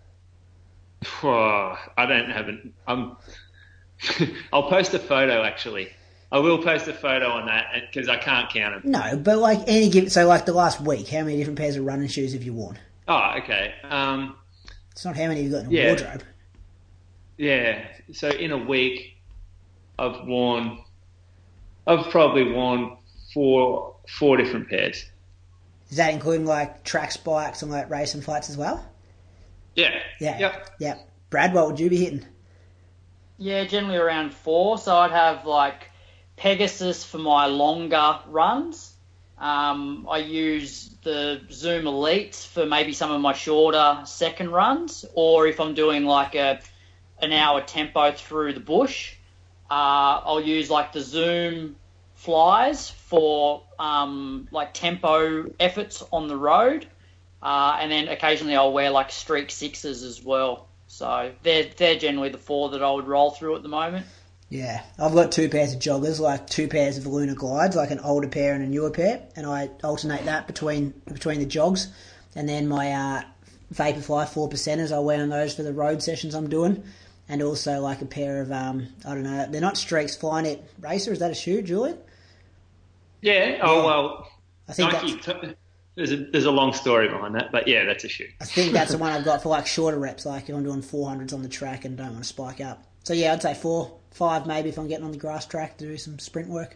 oh, I don't have an, I'm, I'll post a photo actually. I will post a photo on that because I can't count them. No, but like any given, so like the last week, how many different pairs of running shoes have you worn? Oh, okay. Um, It's not how many you've got in a yeah. wardrobe. Yeah. So in a week, I've worn, I've probably worn four four different pairs. Is that including like track spikes and like racing flats as well? Yeah. Yeah. Yep. Yep. Brad, what would you be hitting? Yeah, generally around four. So I'd have like Pegasus for my longer runs. Um, I use the Zoom Elites for maybe some of my shorter second runs, or if I'm doing like a an hour tempo through the bush, uh, I'll use like the Zoom Flies for um, like tempo efforts on the road, uh, and then occasionally I'll wear like Streak Sixes as well. So they're they're generally the four that I would roll through at the moment. Yeah, I've got two pairs of joggers, like two pairs of Lunar Glides, like an older pair and a newer pair, and I alternate that between between the jogs, and then my uh, Vaporfly four percenters, I wear on those for the road sessions I'm doing, and also like a pair of, um, I don't know, they're not Streaks Flyknit Racer, is that a shoe, Julian? Yeah, oh yeah. well, I think Nike, that's, t- there's, a, there's a long story behind that, but yeah, that's a shoe. I think that's the one I've got for like shorter reps, like if I'm doing four hundreds on the track and don't want to spike up. So yeah, I'd say four. Five maybe if I'm getting on the grass track to do some sprint work.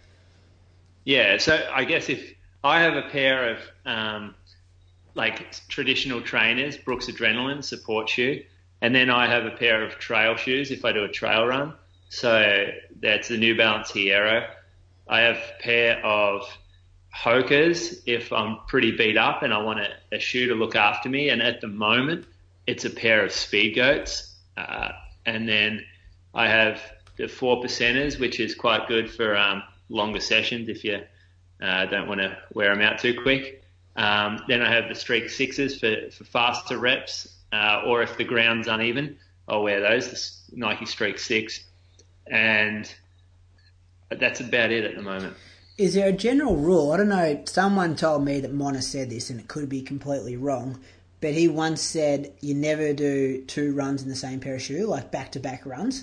Yeah, so I guess if I have a pair of um, like traditional trainers, Brooks Adrenaline support shoe, and then I have a pair of trail shoes if I do a trail run. So that's the New Balance Hierro. I have a pair of Hokas if I'm pretty beat up and I want a, a shoe to look after me. And at the moment, it's a pair of Speed Goats. Uh, and then I have the four percenters, which is quite good for um, longer sessions if you uh, don't want to wear them out too quick. Um, then I have the Streak Sixes for, for faster reps, uh, or if the ground's uneven, I'll wear those, the Nike Streak Six. And that's about it at the moment. Is there a general rule? I don't know. Someone told me that Mona said this, and it could be completely wrong. but he once said you never do two runs in the same pair of shoe, like back-to-back runs.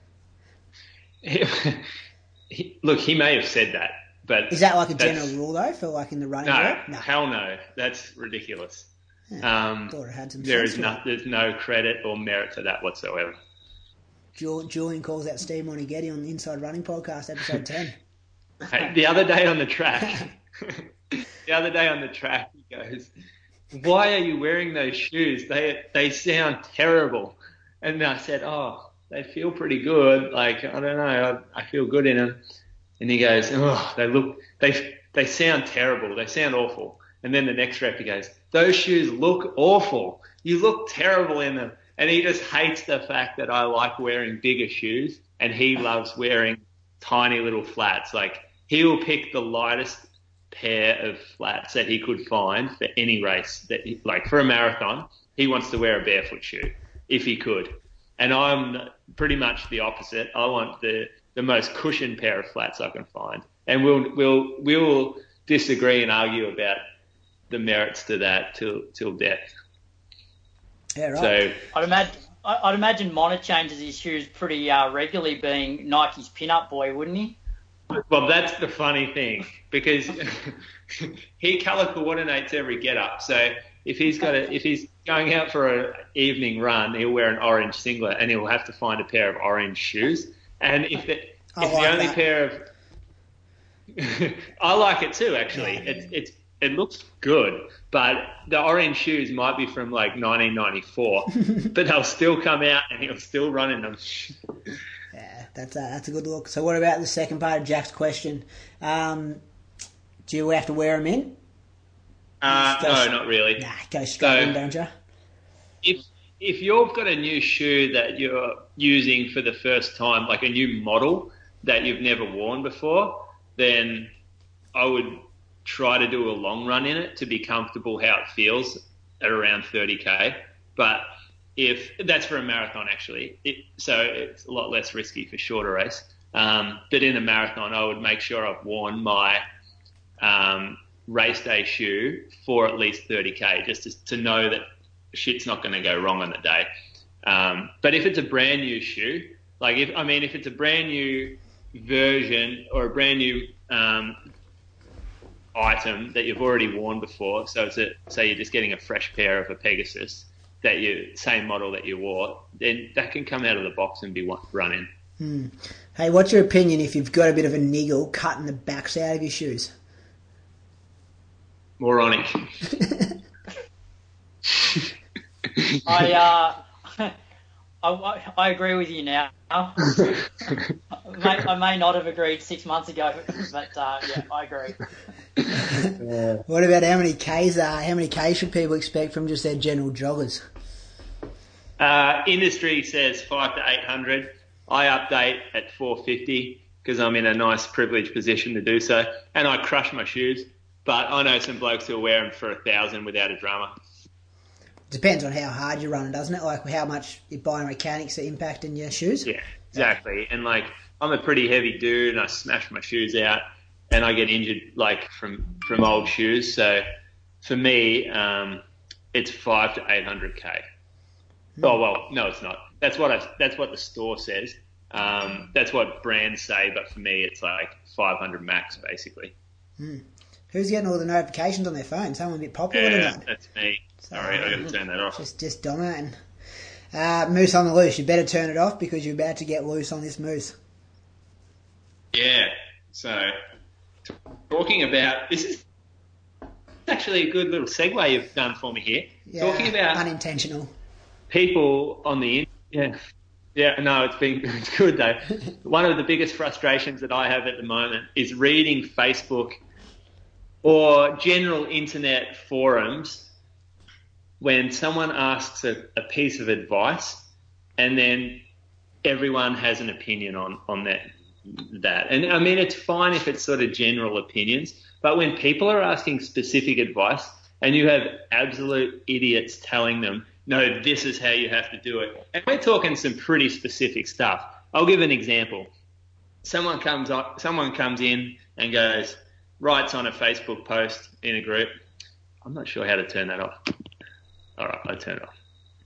He, he, look, he may have said that, but is that like a general rule though for like in the running? No, world? No, hell no. That's ridiculous. Yeah, um, thought it had some there sense is to no, it. there's no credit or merit to that whatsoever. Julian calls out Steve Montighetti on the Inside Running Podcast, episode ten. Hey, the other day on the track, the other day on the track, he goes, "Why are you wearing those shoes? They they sound terrible." And I said, "Oh, they feel pretty good. Like I don't know, I, I feel good in them." And he goes, "Oh, they look they they sound terrible. They sound awful." And then the next rep, he goes, "Those shoes look awful. You look terrible in them." And he just hates the fact that I like wearing bigger shoes and he loves wearing tiny little flats. Like he will pick the lightest pair of flats that he could find for any race. That he, like for a marathon, he wants to wear a barefoot shoe if he could. And I'm pretty much the opposite. I want the, the most cushioned pair of flats I can find. And we'll we'll we'll disagree and argue about the merits to that till till death. Yeah, right. So I'd imagine I'd imagine Mona changes his shoes pretty uh, regularly, being Nike's pin-up boy, wouldn't he? Well, that's the funny thing because he colour coordinates every get up. So if he's got a, if he's going out for an evening run, he'll wear an orange singlet and he'll have to find a pair of orange shoes. And if the, if like the only that. pair of, I like it too. Actually, Yeah. it's it's it looks good, but the orange shoes might be from like nineteen ninety-four, but they'll still come out and he'll still run in them. Yeah, that's a, that's a good look. So what about the second part of Jack's question? Um, do you have to wear them in? Uh, Go no, straight- not really. Nah, go straight So- in, don't you? If if you've got a new shoe that you're using for the first time, like a new model that you've never worn before, then I would try to do a long run in it to be comfortable how it feels at around thirty K. But if that's for a marathon, actually, it, so it's a lot less risky for shorter race. Um, but in a marathon, I would make sure I've worn my um, race day shoe for at least thirty K, just to, to know that shit's not going to go wrong on the day. Um, but if it's a brand new shoe, like if I mean if it's a brand new version or a brand new um, item that you've already worn before, so it's a, say you're just getting a fresh pair of a Pegasus that you same model that you wore, then that can come out of the box and be wa- run in. Hmm. Hey, what's your opinion if you've got a bit of a niggle cutting the backs out of your shoes? Moronic. I, uh, I I agree with you now. I may, I may not have agreed six months ago, but uh, yeah, I agree. What about how many Ks are? How many Ks should people expect from just their general joggers? Uh, industry says five to eight hundred. I update at four fifty because I'm in a nice privileged position to do so, and I crush my shoes. But I know some blokes who'll wear them for a thousand without a drama. Depends on how hard you're running, doesn't it? Like how much your biomechanics are impacting your shoes. Yeah, exactly. And like I'm a pretty heavy dude, and I smash my shoes out, and I get injured like from from old shoes. So for me, um, it's five to eight hundred k. Oh well, no, it's not. That's what I. That's what the store says. Um, that's what brands say, but for me, it's like five hundred max, basically. Hmm. Who's getting all the notifications on their phone? Someone a bit popular Yeah, tonight. that's me. Sorry, I got to turn that off. Just, just dominating. Uh, moose on the loose. You better turn it off because you're about to get loose on this moose. Yeah. So talking about this is actually a good little segue you've done for me here. Yeah, Talking about unintentional. people on the yeah yeah no it's been it's good though. One of the biggest frustrations that I have at the moment is reading Facebook or general internet forums when someone asks a, a piece of advice and then everyone has an opinion on on that that and I mean it's fine if it's sort of general opinions, but when people are asking specific advice and you have absolute idiots telling them, no, this is how you have to do it. And we're talking some pretty specific stuff. I'll give an example. Someone comes up, someone comes in and goes, writes on a Facebook post in a group. I'm not sure how to turn that off. All right, I turn it off.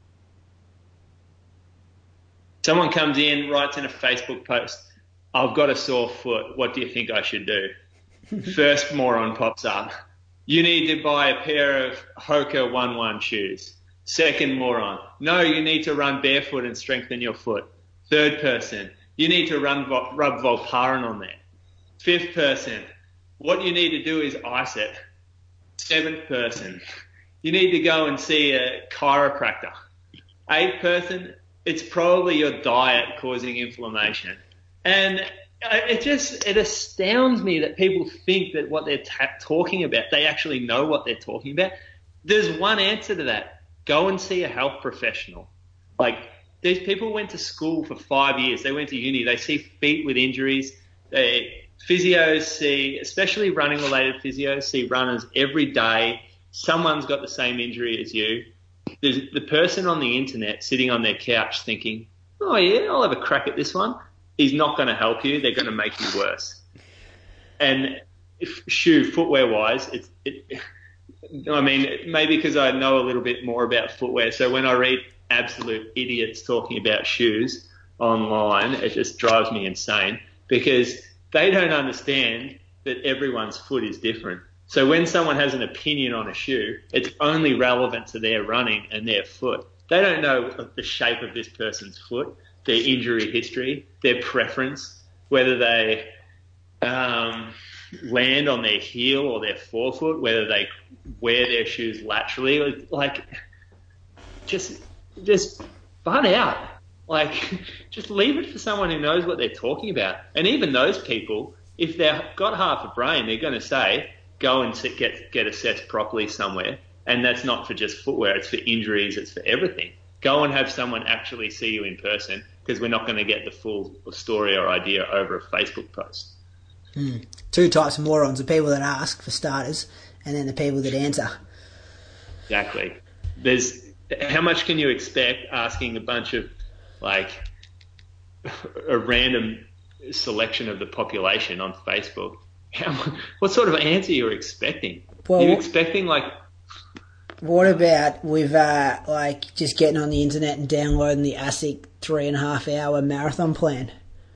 Someone comes in, writes in a Facebook post, I've got a sore foot. What do you think I should do? First moron pops up. You need to buy a pair of Hoka one one shoes. Second moron. No, you need to run barefoot and strengthen your foot. Third person. You need to run rub Voltaren on there. Fifth person. What you need to do is ice it. Seventh person. You need to go and see a chiropractor. Eighth person. It's probably your diet causing inflammation. And it just, it astounds me that people think that what they're ta- talking about, they actually know what they're talking about. There's one answer to that. Go and see a health professional. Like, these people went to school for five years. They went to uni. They see feet with injuries. They, physios see, especially running related physios, see runners every day. Someone's got the same injury as you. There's the person on the internet sitting on their couch thinking, oh yeah, I'll have a crack at this one. He's not going to help you. They're going to make you worse. And if shoe footwear wise, it's, it, I mean, maybe because I know a little bit more about footwear. So when I read absolute idiots talking about shoes online, it just drives me insane because they don't understand that everyone's foot is different. So when someone has an opinion on a shoe, it's only relevant to their running and their foot. They don't know the shape of this person's foot, their injury history, their preference, whether they um, land on their heel or their forefoot, whether they wear their shoes laterally. Like, just, just bud out. Like, just leave it for someone who knows what they're talking about. And even those people, if they've got half a brain, they're going to say, go and sit, get get assessed properly somewhere. And that's not for just footwear. It's for injuries. It's for everything. Go and have someone actually see you in person because we're not going to get the full story or idea over a Facebook post. Mm. Two types of morons, the people that ask for starters and then the people that answer. Exactly. There's how much can you expect asking a bunch of, like, a random selection of the population on Facebook? How, what sort of answer you're expecting? Well, you're expecting, like... What about with, uh, like, just getting on the internet and downloading the ASIC three and a half hour marathon plan?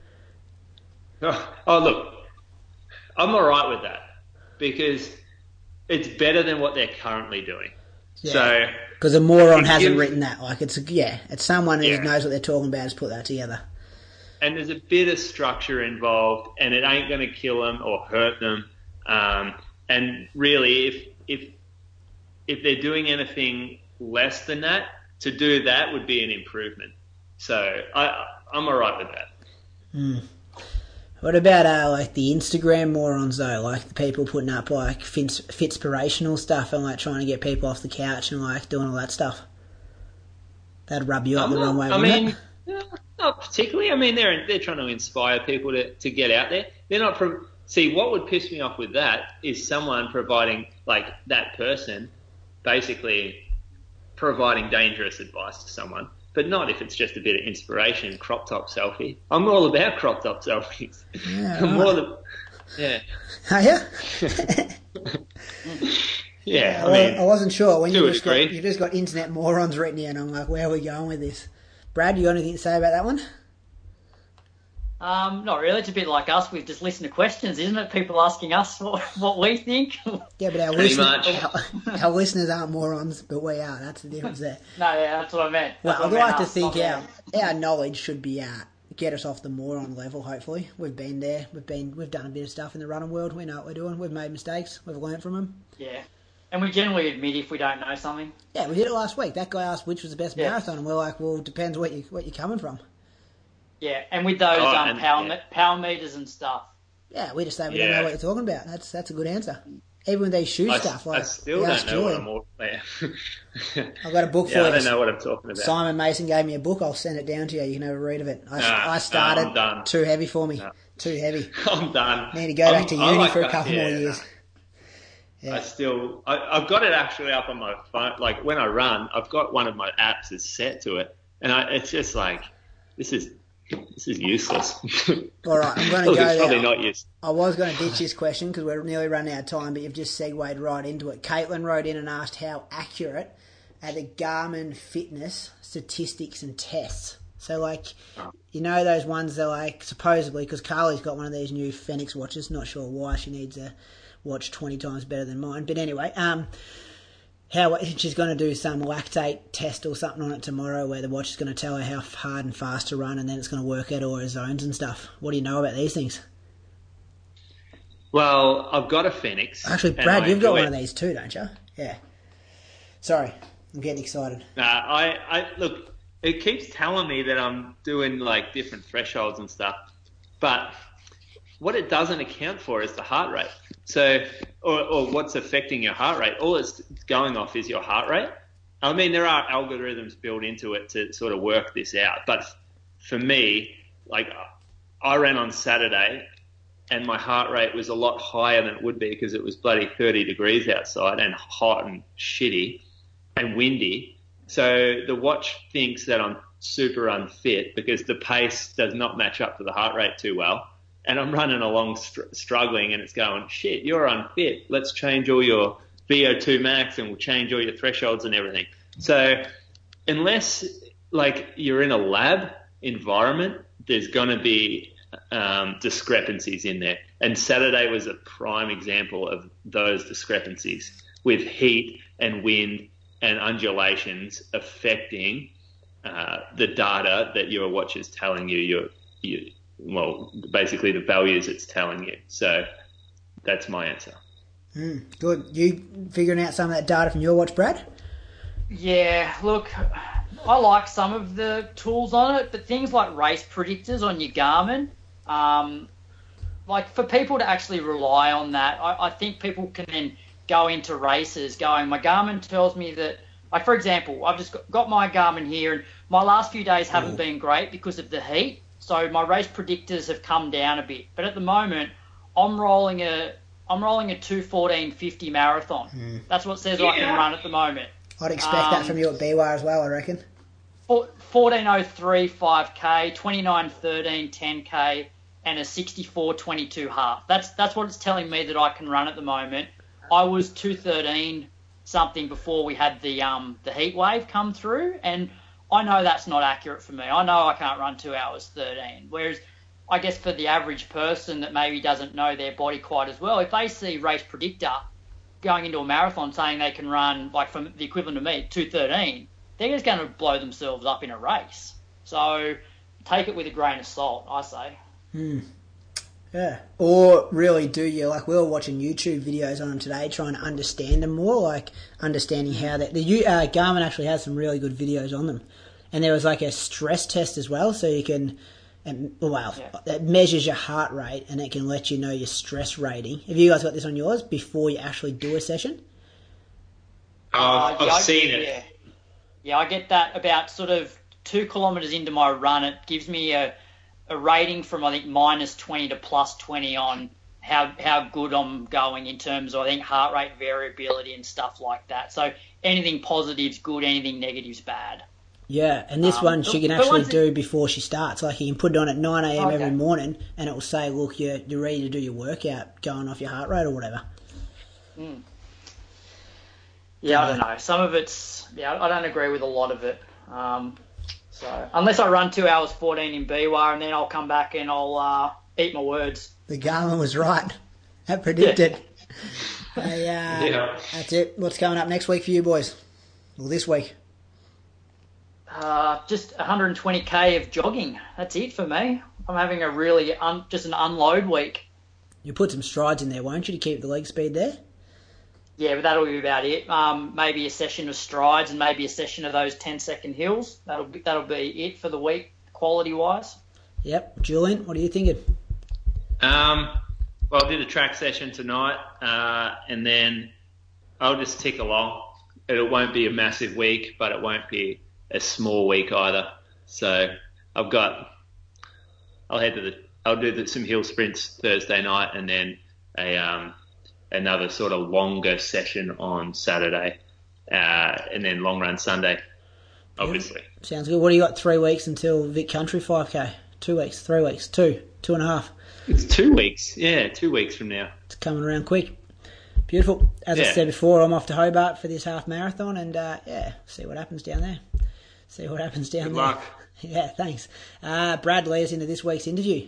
Oh, oh, look, I'm all right with that because it's better than what they're currently doing. Yeah. So... Because a moron It hasn't gives- written that. Like, it's, yeah, it's someone who Yeah. knows what they're talking about has put that together. And there's a bit of structure involved, and it ain't going to kill them or hurt them. Um, and really, if if if they're doing anything less than that, to do that would be an improvement. So I I'm alright with that. Mm. What about uh, like the Instagram morons though? Like the people putting up like fins- fitspirational stuff and like trying to get people off the couch and like doing all that stuff. That'd rub you up I'm the not- wrong way, I wouldn't mean, it? yeah, not particularly. I mean, they're they're trying to inspire people to, to get out there. They're not. Pro- See, what would piss me off with that is someone providing, like, that person basically providing dangerous advice to someone, but not if it's just a bit of inspiration. Crop top selfie. I'm all about crop top selfies. Yeah, I'm right. more than yeah. Are you? Yeah, I, I mean, I wasn't sure when to you a just, got, degree. you just got internet morons written here, and I'm like, where are we going with this? Brad, you got anything to say about that one? Um, not really. It's a bit like us. We just listen to questions, isn't it? People asking us what, what we think. Yeah, but our, Pretty listen- much. our, our listeners aren't morons, but we are. That's the difference there. No, yeah, that's what I meant. Well, That's I'd what I like meant, to us, think not our them. our knowledge should be uh, get us off the moron level. Hopefully, we've been there. We've been we've done a bit of stuff in the running world. We know what we're doing. We've made mistakes. We've learned from them. Yeah. And we generally admit if we don't know something. Yeah, we did it last week. That guy asked which was the best Yeah. marathon, and we're like, well, it depends what you what you're coming from. Yeah, and with those Oh, um, and- power, yeah. me- power meters and stuff. Yeah, we just say we don't Yeah. know what you're talking about. That's that's a good answer. Even with these shoe I, stuff, I like still we don't asked know what Julian. I'm all yeah. I've got a book for yeah, I you. don't know what I'm talking about. Simon Mason gave me a book. I'll send it down to you. You can have a read of it. I, Nah, I started. nah, I'm done. Too heavy for me. Nah. Too heavy. I'm done. Need to go I'm- back to I uni like for a that, couple yeah, more years. no. I still, I, I've got it actually up on my phone. Like when I run, I've got one of my apps is set to it, and I, it's just like, this is, this is useless. All right, I'm going to Look, go it's there. probably not used. I was going to ditch this question because we're nearly running out of time, but you've just segued right into it. Caitlin wrote in and asked how accurate at the Garmin fitness statistics and tests. So, like, you know those ones that, like, supposedly, because Carly's got one of these new Fenix watches, not sure why she needs a watch twenty times better than mine. But anyway, um, how she's going to do some lactate test or something on it tomorrow where the watch is going to tell her how hard and fast to run, and then it's going to work out all her zones and stuff. What do you know about these things? Well, I've got a Fenix. Actually, Brad, you've got one of these too, don't you? Yeah. Sorry, I'm getting excited. Nah, I, I look, it keeps telling me that I'm doing like different thresholds and stuff, but what it doesn't account for is the heart rate. So, or, or what's affecting your heart rate. All it's going off is your heart rate. I mean, there are algorithms built into it to sort of work this out. But for me, like, I ran on Saturday and my heart rate was a lot higher than it would be because it was bloody thirty degrees outside and hot and shitty and windy. So the watch thinks that I'm super unfit because the pace does not match up to the heart rate too well. And I'm running along str- struggling and it's going, shit, you're unfit. Let's change all your V O two max and we'll change all your thresholds and everything. So unless like you're in a lab environment, there's going to be um, discrepancies in there. And Saturday was a prime example of those discrepancies with heat and wind and undulations affecting uh, the data that your watch is telling you, your, you, well, basically the values it's telling you. So that's my answer. Mm, good. You figuring out some of that data from your watch, Brad? Yeah, look, I like some of the tools on it, but things like race predictors on your Garmin, um, like for people to actually rely on that, I, I think people can then go into races going, my Garmin tells me that, like for example, I've just got, got my Garmin here and my last few days haven't Ooh. been great because of the heat, so my race predictors have come down a bit. But at the moment, I'm rolling a I'm rolling a two fourteen fifty marathon. Mm. That's what it says yeah. I can run at the moment. I'd expect um, that from you at B W A R as well, I reckon. fourteen oh three five K, twenty-nine thirteen ten K, and a sixty-four twenty-two half. That's that's what it's telling me that I can run at the moment. I was two thirteen something before we had the um the heat wave come through, and I know that's not accurate for me. I know I can't run two hours thirteen. Whereas I guess for the average person that maybe doesn't know their body quite as well, if they see Race Predictor going into a marathon saying they can run, like from the equivalent of me, two thirteen, they're just going to blow themselves up in a race. So take it with a grain of salt, I say. Hmm. Yeah. Or really do you, like we were watching YouTube videos on them today trying to understand them more, like understanding how that, the uh, Garmin actually has some really good videos on them. And there was like a stress test as well, so you can, and well, yeah. it measures your heart rate and it can let you know your stress rating. Have you guys got this on yours before you actually do a session? Oh, I've, uh, yeah, I've seen I, it. Yeah. yeah, I get that about sort of two kilometres into my run. It gives me a, a rating from, I think, minus twenty to plus twenty on how how good I'm going in terms of, I think, heart rate variability and stuff like that. So anything positive's good, anything negative's bad. Yeah, and this um, one she can actually do it, before she starts. Like, you can put it on at nine a.m. okay. every morning, and it will say, look, you're, you're ready to do your workout, going off your heart rate or whatever. Mm. Yeah, I don't know. Some of it's, yeah, I don't agree with a lot of it. Um, so unless I run two hours fourteen in B W A R, and then I'll come back and I'll uh, eat my words. The Garmin was right. That predicted. Yeah. hey, uh, yeah. That's it. What's coming up next week for you boys? Well, this week. Uh, just one hundred twenty K of jogging. That's it for me. I'm having a really, un, just an unload week. You put some strides in there, won't you, to keep the leg speed there? Yeah, but that'll be about it. Um, maybe a session of strides and maybe a session of those ten second hills. That'll be, that'll be it for the week, quality wise. Yep. Julian, what are you thinking? Um, well, I'll do the track session tonight, uh, and then I'll just tick along. It won't be a massive week, but it won't be a small week either. So I've got, I'll head to the, I'll do the, some hill sprints Thursday night, and then a um, another sort of longer session on Saturday, uh, and then long run Sunday, obviously. Yeah, sounds good. What do you got? Three weeks until Vic Country five K? Two weeks, three weeks, two, two and a half. It's two weeks. Yeah, two weeks from now. It's coming around quick. Beautiful. As Yeah. I said before, I'm off to Hobart for this half marathon, and uh, yeah, see what happens down there. See what happens down Good there. luck. Yeah, thanks. Uh, Brad, lead us into this week's interview.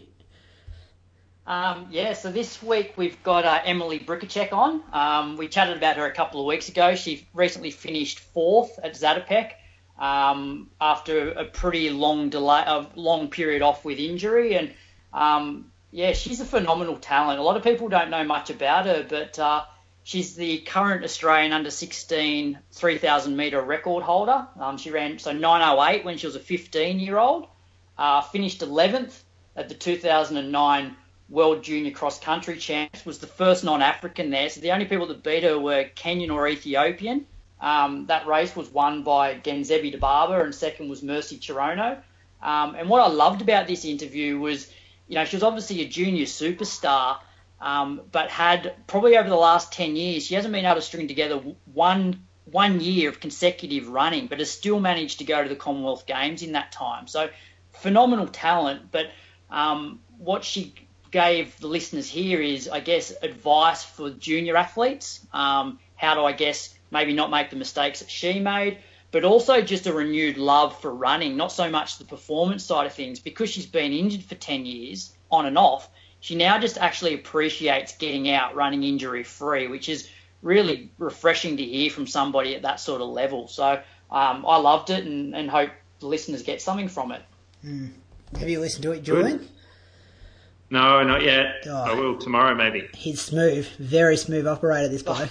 Um, yeah, so this week we've got uh, Emily Bricicek on. Um, we chatted about her a couple of weeks ago. She recently finished fourth at Zatopek um, after a pretty long delay, a long period off with injury. And um, yeah, she's a phenomenal talent. A lot of people don't know much about her, but uh, she's the current Australian under sixteen three thousand metre record holder. Um, she ran so nine oh eight when she was a fifteen-year-old. Uh, finished eleventh at the two thousand nine World Junior Cross Country Champs, was the first non-African there. So the only people that beat her were Kenyan or Ethiopian. Um, that race was won by Genzebi Dababa, and second was Mercy Chirono. Um, and what I loved about this interview was, you know, she was obviously a junior superstar, um, but had probably over the last ten years, she hasn't been able to string together one one year of consecutive running, but has still managed to go to the Commonwealth Games in that time. So phenomenal talent, but um, what she gave the listeners here is, I guess, advice for junior athletes, um, how to, I guess, maybe not make the mistakes that she made, but also just a renewed love for running, not so much the performance side of things. Because she's been injured for ten years, on and off, she now just actually appreciates getting out running injury-free, which is really refreshing to hear from somebody at that sort of level. So um, I loved it and, and hope the listeners get something from it. Mm. Have you listened to it, Julian? Good. No, not yet. Oh. I will tomorrow, maybe. He's smooth, very smooth operator, this bloke.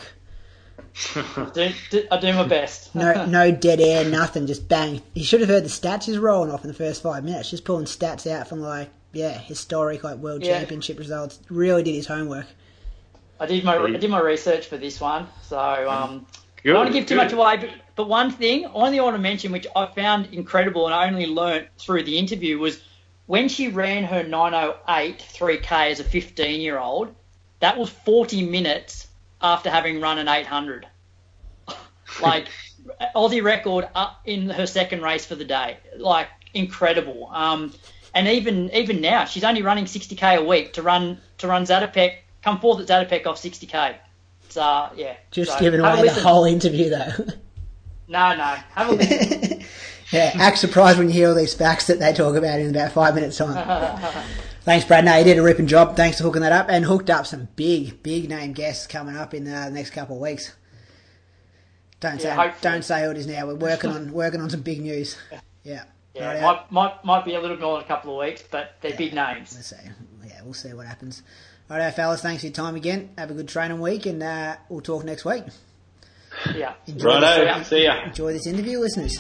I do, do, I do my best. No, no dead air, nothing, just bang. You should have heard the stats he's rolling off in the first five minutes, just pulling stats out from like, yeah, historic like world Yeah. championship results. Really did his homework. I did my I did my research for this one, so um, Good, I don't want to give too good. much away. But, but one thing, one thing I want to mention, which I found incredible and I only learnt through the interview, was when she ran her nine oh eight three K as a fifteen-year-old, that was forty minutes after having run an eight hundred. Like, Aussie record up in her second race for the day. Like, incredible. Um, and even even now, she's only running sixty K a week to run to run Zatopek, come fourth at Zatopek off sixty K. So, yeah. Just so, giving have a away the listen. whole interview though. No, no. Have a listen. Yeah, act surprised when you hear all these facts that they talk about in about five minutes time. Thanks, Brad. No, you did a ripping job. Thanks for hooking that up, and hooked up some big, big name guests coming up in uh, the next couple of weeks. Don't Yeah, say, hopefully. don't say what it is now. We're working on working on some big news. Yeah, Yeah, Right out. might, might might be a little more in a couple of weeks, but they're big names. Let's see. Yeah, we'll see what happens. Righto, fellas. Thanks for your time again. Have a good training week, and uh, we'll talk next week. Yeah. Enjoy Righto, this, see ya. enjoy this interview, listeners.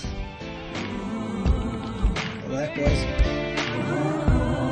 Good work, boys.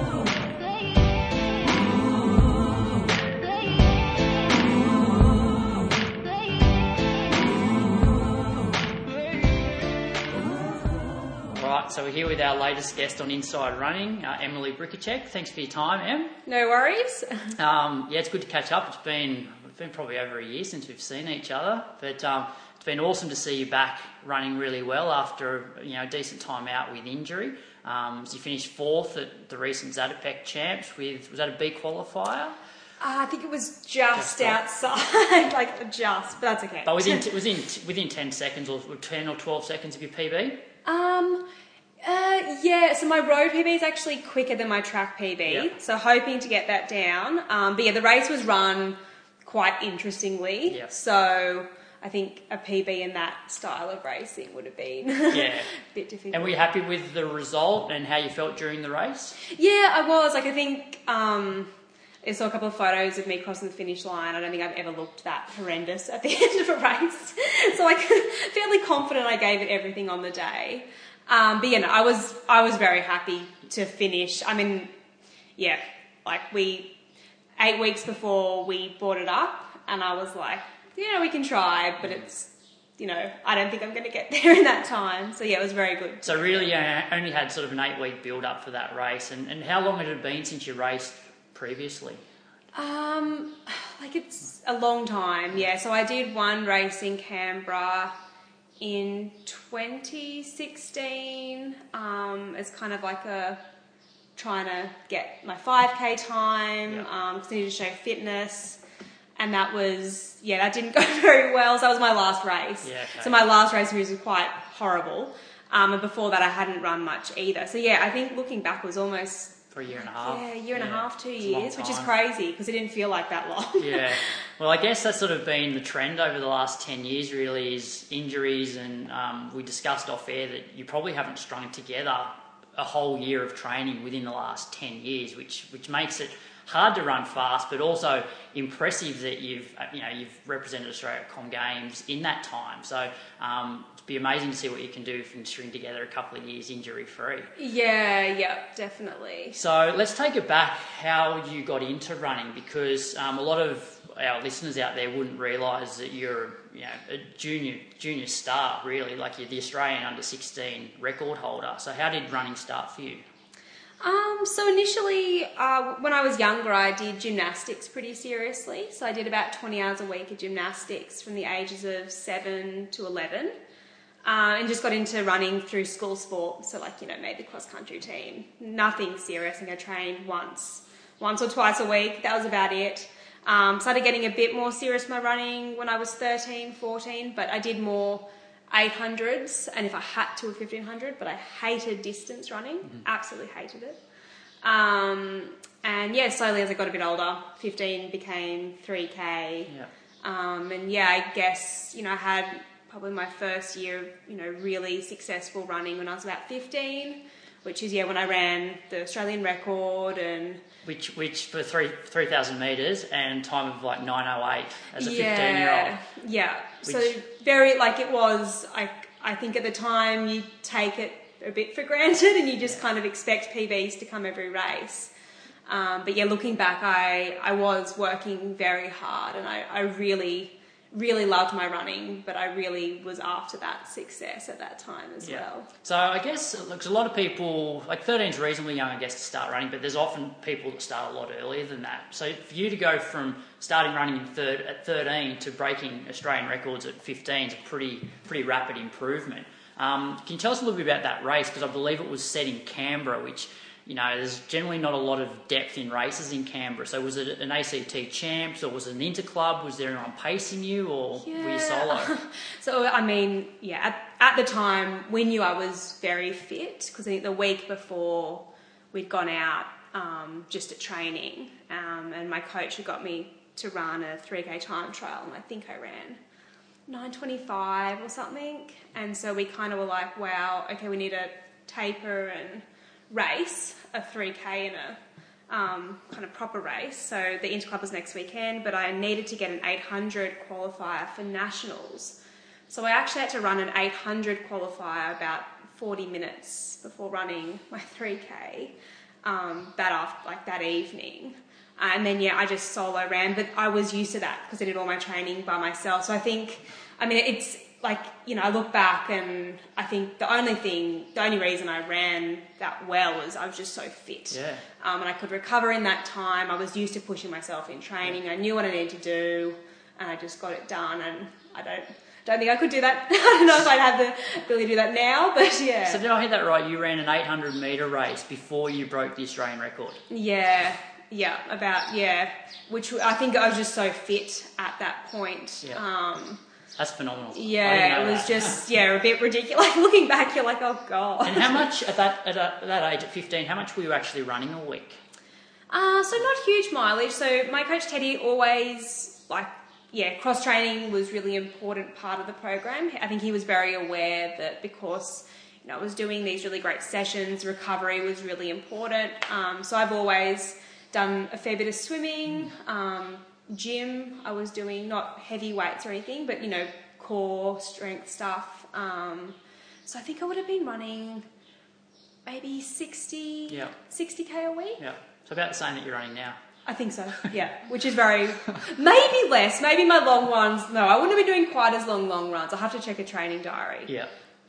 Right, so we're here with our latest guest on Inside Running, uh, Emily Bricicek. Thanks for your time, Em. No worries. Um, yeah, it's good to catch up. It's been it's been probably over a year since we've seen each other, but um, it's been awesome to see you back running really well after you know a decent time out with injury. Um, so you finished fourth at the recent Zatopek Champs with was that a B qualifier? Uh, I think it was just, Just right. outside, like just, but that's okay. But within t- within within ten seconds or ten or twelve seconds of your P B. Um, uh, yeah, so my road P B is actually quicker than my track P B, Yeah. so hoping to get that down. Um, but yeah, the race was run quite interestingly, Yeah. so I think a P B in that style of racing would have been Yeah. a bit difficult. And were you happy with the result and how you felt during the race? Yeah, I was. Like, I think um, I saw a couple of photos of me crossing the finish line. I don't think I've ever looked that horrendous at the end of a race. So, like, fairly confident I gave it everything on the day. Um, but, yeah, no, I was, I was very happy to finish. I mean, yeah, like, we, eight weeks before we brought it up, and I was like, yeah, we can try, but it's, you know, I don't think I'm going to get there in that time. So, yeah, it was very good. So really, uh, only had sort of an eight-week build-up for that race. And, and how long had it been since you raced previously? Um, like it's a long time, yeah. So I did one race in Canberra in twenty sixteen um, as kind of like a trying to get my five K time, Yeah. um, 'cause I needed to show fitness. and that was, yeah, that didn't go very well. So that was my last race. Yeah, okay. So my last race was quite horrible. Um, and before that, I hadn't run much either. So yeah, I think looking back was almost... For a year and a half. Yeah, a year and yeah. a half, two It's a long years, which is time. crazy because it didn't feel like that long. Yeah. Well, I guess that's sort of been the trend over the last ten years, really, is injuries. And um, we discussed off air that you probably haven't strung together a whole year of training within the last ten years, which which makes it hard to run fast, but also impressive that you've you know you've represented Australia at Com Games in that time. So um, it'd be amazing to see what you can do if you can string together a couple of years injury free. Yeah, yeah, definitely. So let's take it back how you got into running, because um, a lot of our listeners out there wouldn't realise that you're you know, a junior junior star, really, like you're the Australian under sixteen record holder. So how did running start for you? Um, so initially, uh, when I was younger, I did gymnastics pretty seriously. So I did about twenty hours a week of gymnastics from the ages of seven to eleven. Uh, and just got into running through school sport. So like, you know, made the cross country team. Nothing serious. I think I trained once, once or twice a week. That was about it. Um, started getting a bit more serious with my running when I was thirteen, fourteen, but I did more eight hundreds, and if I had to, a fifteen hundred, but I hated distance running, mm-hmm. absolutely hated it. Um, and yeah, slowly as I got a bit older, fifteen became three K. Yeah. Um, and yeah, I guess, you know, I had probably my first year of, you know, really successful running when I was about fifteen, which is, yeah, when I ran the Australian record and... Which, which for three three thousand metres and time of like nine oh eight as a yeah, fifteen-year-old. Yeah, Which... so very, like it was, I, I think at the time you take it a bit for granted and you just kind of expect P Bs to come every race. Um, but yeah, looking back, I, I was working very hard and I, I really... really loved my running, but I really was after that success at that time as Yeah. well. So I guess look, a lot of people, like thirteen is reasonably young, I guess, to start running, but there's often people that start a lot earlier than that. So for you to go from starting running in third, at thirteen to breaking Australian records at fifteen is a pretty pretty rapid improvement. Um, can you tell us a little bit about that race? Because I believe it was set in Canberra, which, you know, there's generally not a lot of depth in races in Canberra. So was it an A C T Champs or was it an interclub? Was there anyone pacing you or Yeah. were you solo? So, I mean, yeah, at, at the time, we knew I was very fit because I think the week before we'd gone out um, just at training um, and my coach had got me to run a three K time trial and I think I ran nine twenty-five or something. And so we kind of were like, wow, okay, we need to taper and race a three K in a um, kind of proper race. So the Interclub was next weekend, but I needed to get an eight hundred qualifier for nationals. So I actually had to run an eight hundred qualifier about forty minutes before running my three K um, that after, like that evening. Uh, and then, yeah, I just solo ran, but I was used to that because I did all my training by myself. So I think, I mean, it's like, you know, I look back and I think the only thing, the only reason I ran that well was I was just so fit. Yeah. Um, and I could recover in that time. I was used to pushing myself in training. I knew what I needed to do and I just got it done. And I don't don't think I could do that. I don't know if I'd have the ability to do that now, but yeah. So did I hear that right? You ran an eight hundred metre race before you broke the Australian record? Yeah. Yeah, about, yeah. Which I think I was just so fit at that point. Yeah. Um, That's phenomenal. I didn't Yeah, know it was that. just, yeah, a bit ridiculous. Like, looking back, you're like, oh, God. And how much, at that, at that- at that age, at fifteen, how much were you actually running a week? Uh, so not huge mileage. So my coach, Teddy, always, like, yeah, cross-training was really important part of the program. I think he was very aware that because, you know, I was doing these really great sessions, recovery was really important. Um, so I've always done a fair bit of swimming, um, gym. I was doing not heavy weights or anything, but, you know, core strength stuff. Um, so I think I would have been running maybe sixty, Yeah. sixty K a week. Yeah. So about the same that you're running now. I think so, yeah, which is very, maybe less, maybe my long ones, no, I wouldn't have been doing quite as long, long runs. I'll have to check a training diary. Yeah.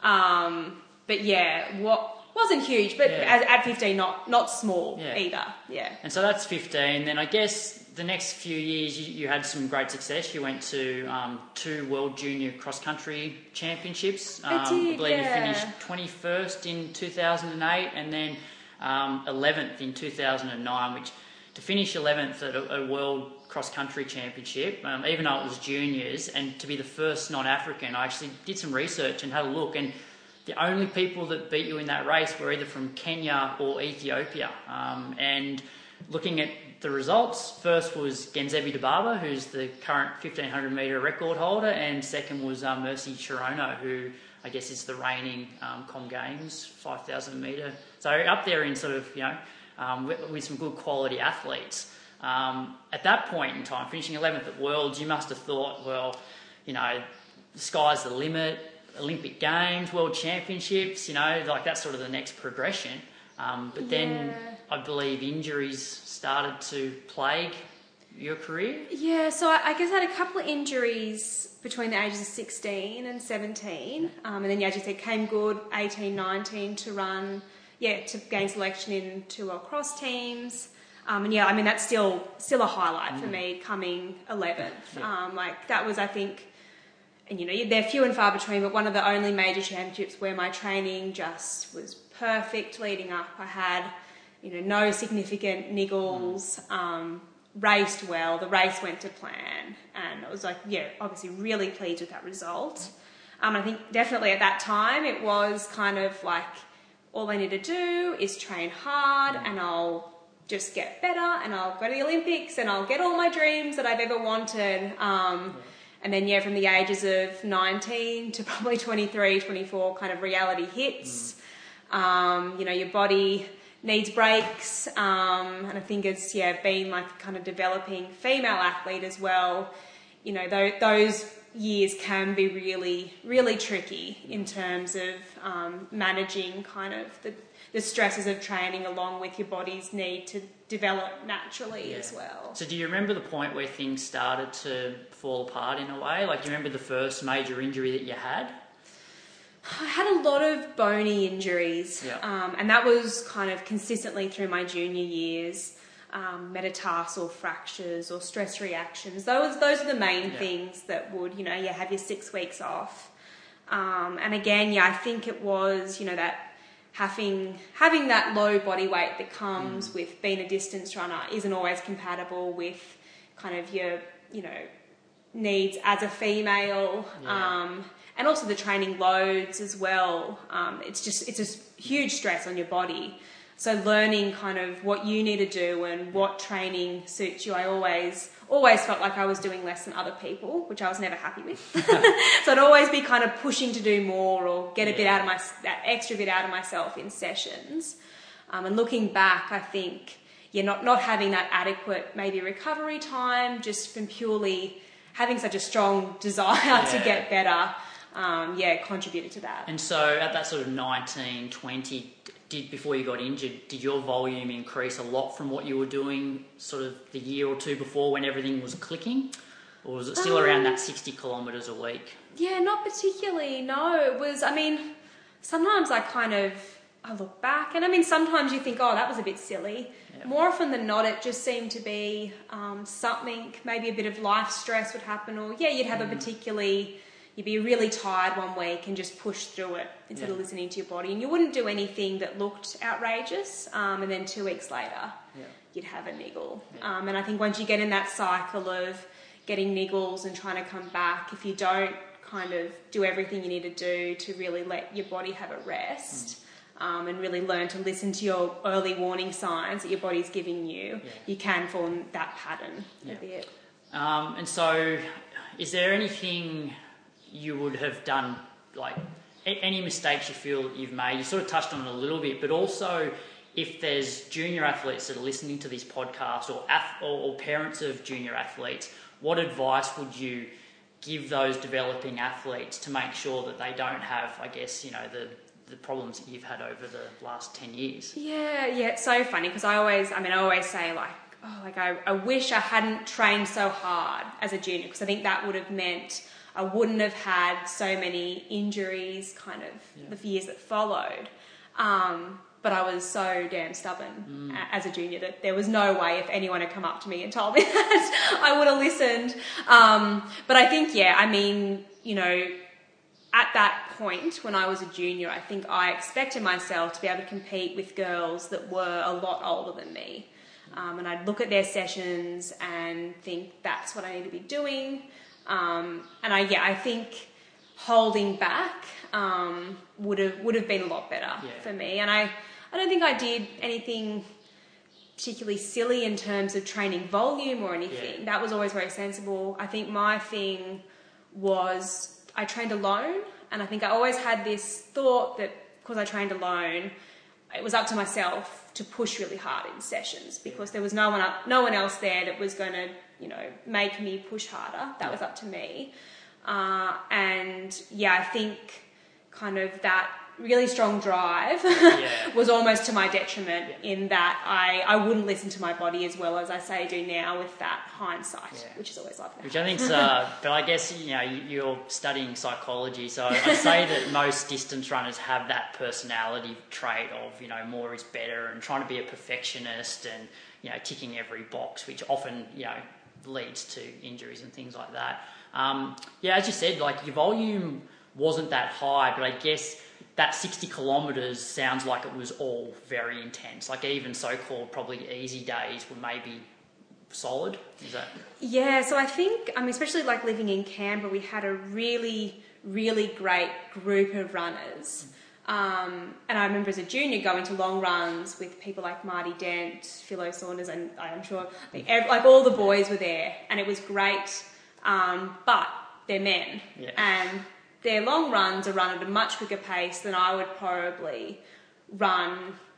Um, but yeah, what wasn't huge, but Yeah. at, at fifteen, not not small Yeah. either, yeah. And so that's fifteen. Then I guess the next few years you, you had some great success. You went to um, two World Junior Cross Country Championships. Um, I did, believe yeah. you finished twenty-first in two thousand eight and then um, eleventh in two thousand nine, which to finish eleventh at a, a World Cross Country Championship, um, even though it was juniors, and to be the first non-African, I actually did some research and had a look, and the only people that beat you in that race were either from Kenya or Ethiopia. Um, and looking at the results, first was Genzebi Dibaba, who's the current fifteen hundred metre record holder, and second was uh, Mercy Chirono, who I guess is the reigning um, Com Games five thousand metre. So up there in sort of, you know, um, with, with some good quality athletes. Um, at that point in time, finishing eleventh at Worlds, you must have thought, well, you know, the sky's the limit, Olympic Games, World Championships, you know, like that's sort of the next progression. Um, but then Yeah. I believe injuries started to plague your career. Yeah, so I, I guess I had a couple of injuries between the ages of sixteen and seventeen. Um, and then, yeah, as you said, came good eighteen, nineteen to run, yeah, to gain selection in two World Cross teams. Um, and yeah, I mean, that's still still a highlight mm. for me, coming eleventh. Yeah. Um, like, that was, I think, and you know, they're few and far between, but one of the only major championships where my training just was perfect leading up. I had, you know, no significant niggles, mm. um, raced well, the race went to plan, and it was like, yeah, obviously really pleased with that result. Um, I think definitely at that time it was kind of like, all I need to do is train hard mm. and I'll just get better and I'll go to the Olympics and I'll get all my dreams that I've ever wanted. Um, yeah. And then, yeah, from the ages of nineteen to probably twenty-three, twenty-four, kind of reality hits. Mm. Um, you know, your body needs breaks. Um, and I think it's, yeah, being like kind of developing female athlete as well, you know, th- those years can be really, really tricky in terms of um, managing kind of the, the stresses of training along with your body's need to develop naturally yeah. as well. So do you remember the point where things started to fall apart in a way? Like, do you remember the first major injury that you had? I had a lot of bony injuries, yeah. um, and that was kind of consistently through my junior years. Um, metatarsal fractures or stress reactions. Those those are the main yeah. things that would, you know, yeah, have your six weeks off. Um, and again, yeah, I think it was, you know, that having having that low body weight that comes mm. with being a distance runner isn't always compatible with kind of your, you know, needs as a female. Yeah. Um, and also the training loads as well. Um, it's just, it's a huge stress on your body. So learning kind of what you need to do and what training suits you, I always always felt like I was doing less than other people, which I was never happy with. So I'd always be kind of pushing to do more or get a yeah. bit out of my, that extra bit out of myself in sessions. Um, and looking back, I think, yeah, not, not having that adequate maybe recovery time, just from purely having such a strong desire yeah. to get better, um, yeah, contributed to that. And so at that sort of nineteen, twenty... Did, before you got injured, did your volume increase a lot from what you were doing sort of the year or two before when everything was clicking? Or was it still um, around that sixty kilometres a week? Yeah, not particularly, no. It was, I mean, sometimes I kind of, I look back and I mean, sometimes you think, oh, that was a bit silly. Yeah. More often than not, it just seemed to be um, something, maybe a bit of life stress would happen, or yeah, you'd have mm. a particularly... You'd be really tired one week and just push through it instead yeah. of listening to your body. And you wouldn't do anything that looked outrageous. Um, and then two weeks later, yeah. you'd have a niggle. Yeah. Um, and I think once you get in that cycle of getting niggles and trying to come back, if you don't kind of do everything you need to do to really let your body have a rest mm. um, and really learn to listen to your early warning signs that your body's giving you, yeah. you can fall in that pattern yeah. a bit. Um, and so is there anything... you would have done, like, any mistakes you feel that you've made? You sort of touched on it a little bit, but also if there's junior athletes that are listening to this podcast or, or, or parents of junior athletes, what advice would you give those developing athletes to make sure that they don't have, I guess, you know, the the problems that you've had over the last ten years? Yeah, yeah, it's so funny because I always, I mean, I always say, like, oh, like I, I wish I hadn't trained so hard as a junior, because I think that would have meant I wouldn't have had so many injuries kind of yeah. the years that followed. Um, but I was so damn stubborn mm. a- as a junior that there was no way if anyone had come up to me and told me that I would have listened. Um, but I think, yeah, I mean, you know, at that point when I was a junior, I think I expected myself to be able to compete with girls that were a lot older than me. Um, and I'd look at their sessions and think that's what I need to be doing. Um, and I, yeah, I think holding back um, would have would have been a lot better yeah. for me. And I, I don't think I did anything particularly silly in terms of training volume or anything. Yeah. That was always very sensible. I think my thing was I trained alone, and I think I always had this thought that because I trained alone, it was up to myself to push really hard in sessions because there was no one up, no one else there that was going to, you know, make me push harder. That was up to me. Uh, and yeah, I think kind of that really strong drive yeah. was almost to my detriment yeah. in that I, I wouldn't listen to my body as well as I say I do now with that hindsight, yeah. which is always lovely. Which I think's, uh, but I guess, you know, you're studying psychology, so I'd say that most distance runners have that personality trait of, you know, more is better and trying to be a perfectionist and, you know, ticking every box, which often, you know, leads to injuries and things like that. Um, yeah, as you said, like your volume wasn't that high, but I guess that sixty kilometres sounds like it was all very intense. Like even so-called probably easy days were maybe solid. Is that? Yeah, so I think, I mean, especially like living in Canberra, we had a really, really great group of runners. Um, and I remember as a junior going to long runs with people like Marty Dent, Philo Saunders, and I'm sure like, every, like all the boys were there, and it was great. Um, but they're men, yeah. and their long runs are run at a much quicker pace than I would probably run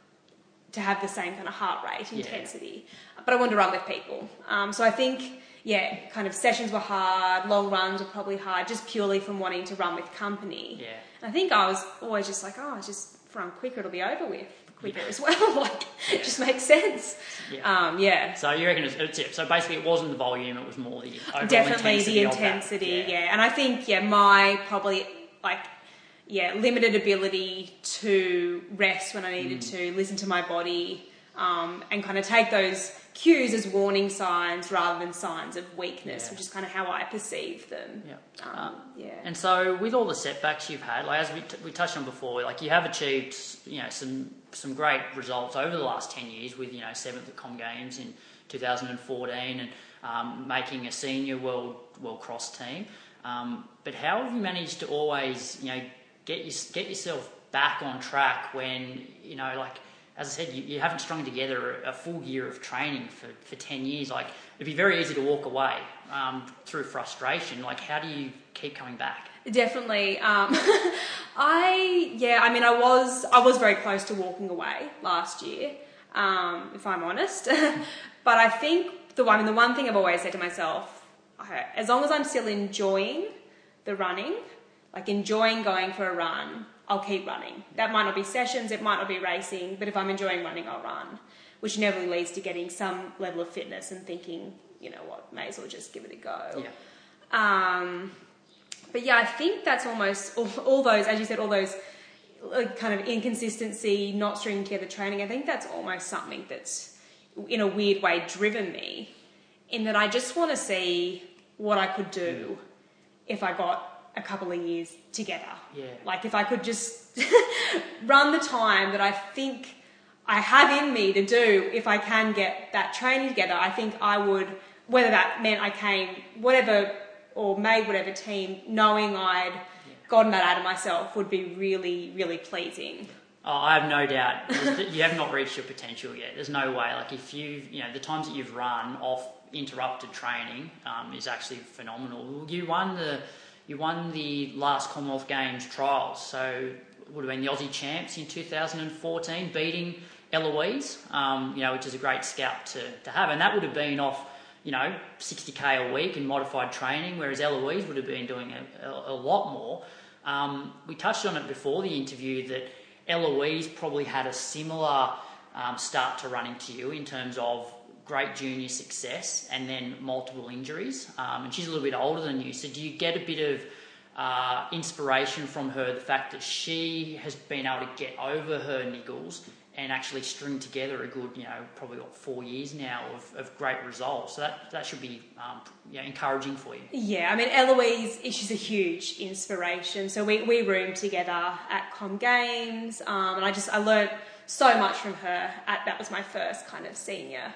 to have the same kind of heart rate intensity. Yeah. But I wanted to run with people. Um, so I think, yeah, kind of sessions were hard, long runs were probably hard, just purely from wanting to run with company. Yeah. And I think I was always just like, oh, just run quicker, it'll be over with quicker yeah. as well. Like, yeah. it just makes sense. Yeah. Um, yeah. So you reckon it's, it's it. So basically it wasn't the volume, it was more the overall Definitely intensity the intensity, yeah. yeah. And I think, yeah, my probably, like, yeah, limited ability to rest when I needed mm. to, listen to my body, um, and kind of take those cues as warning signs rather than signs of weakness, yeah. which is kind of how I perceive them. Yeah. Um, um, yeah. And so with all the setbacks you've had, like as we, t- we touched on before, like you have achieved, you know, some some great results over the last ten years with, you know, seventh at Com Games in two thousand fourteen and um, making a senior world world cross team. Um, but how have you managed to always, you know, get your, get yourself back on track when, you know, like, as I said, you, you haven't strung together a, a full year of training for, for ten years. Like, it'd be very easy to walk away um, through frustration. Like, how do you keep coming back? Definitely. Um, I, yeah, I mean, I was, I was very close to walking away last year, um, if I'm honest. But I think the one, I mean, the one thing I've always said to myself, okay, as long as I'm still enjoying the running, like enjoying going for a run, I'll keep running. That might not be sessions, it might not be racing, but if I'm enjoying running, I'll run, which inevitably leads to getting some level of fitness and thinking, you know what, may as well just give it a go. Yeah. Um, but yeah, I think that's almost all, all those, as you said, all those like, kind of inconsistency, not stringing together training. I think that's almost something that's in a weird way driven me, in that I just want to see what I could do if I got a couple of years together. Yeah. Like if I could just run the time that I think I have in me to do, if I can get that training together, I think I would, whether that meant I came, whatever, or made whatever team, knowing I'd yeah. gotten that out of myself would be really, really pleasing. Oh, I have no doubt. You have not reached your potential yet. There's no way. Like if you, you know, the times that you've run off interrupted training um, is actually phenomenal. You won the, you won the last Commonwealth Games trials, so it would have been the Aussie champs in two thousand fourteen, beating Eloise, um, you know, which is a great scout to, to have, and that would have been off, you know, sixty K a week in modified training, whereas Eloise would have been doing a, a, a lot more. Um, we touched on it before the interview that Eloise probably had a similar um, start to running to you in terms of great junior success and then multiple injuries. Um, and she's a little bit older than you, so do you get a bit of uh, inspiration from her, the fact that she has been able to get over her niggles and actually string together a good, you know, probably what, four years now of, of great results. So that that should be um, you know, encouraging for you. Yeah, I mean, Eloise, she's a huge inspiration. So we, we roomed together at Com Games, um, and I just, I learnt so much from her. At, that was my first kind of senior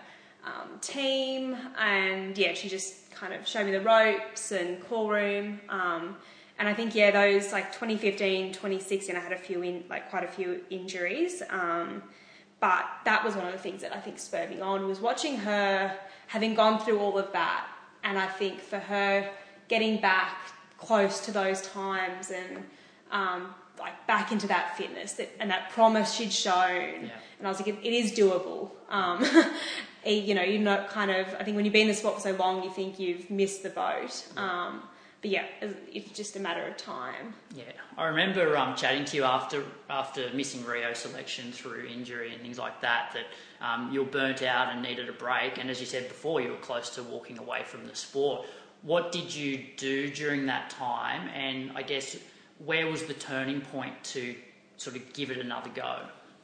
um, team, and yeah, she just kind of showed me the ropes and call room. Um, and I think yeah, those like twenty fifteen, twenty sixteen, I had a few in like quite a few injuries. Um, but that was one of the things that I think spurred me on, was watching her having gone through all of that, and I think for her getting back close to those times and um, like back into that fitness that, and that promise she'd shown, yeah. And I was like, it, it is doable. Um, you know, you're not kind of, I think when you've been in the sport for so long, you think you've missed the boat. Um, but yeah, it's just a matter of time. Yeah, I remember um, chatting to you after after missing Rio selection through injury and things like that, that um, you were burnt out and needed a break. And as you said before, you were close to walking away from the sport. What did you do during that time? And I guess, where was the turning point to sort of give it another go?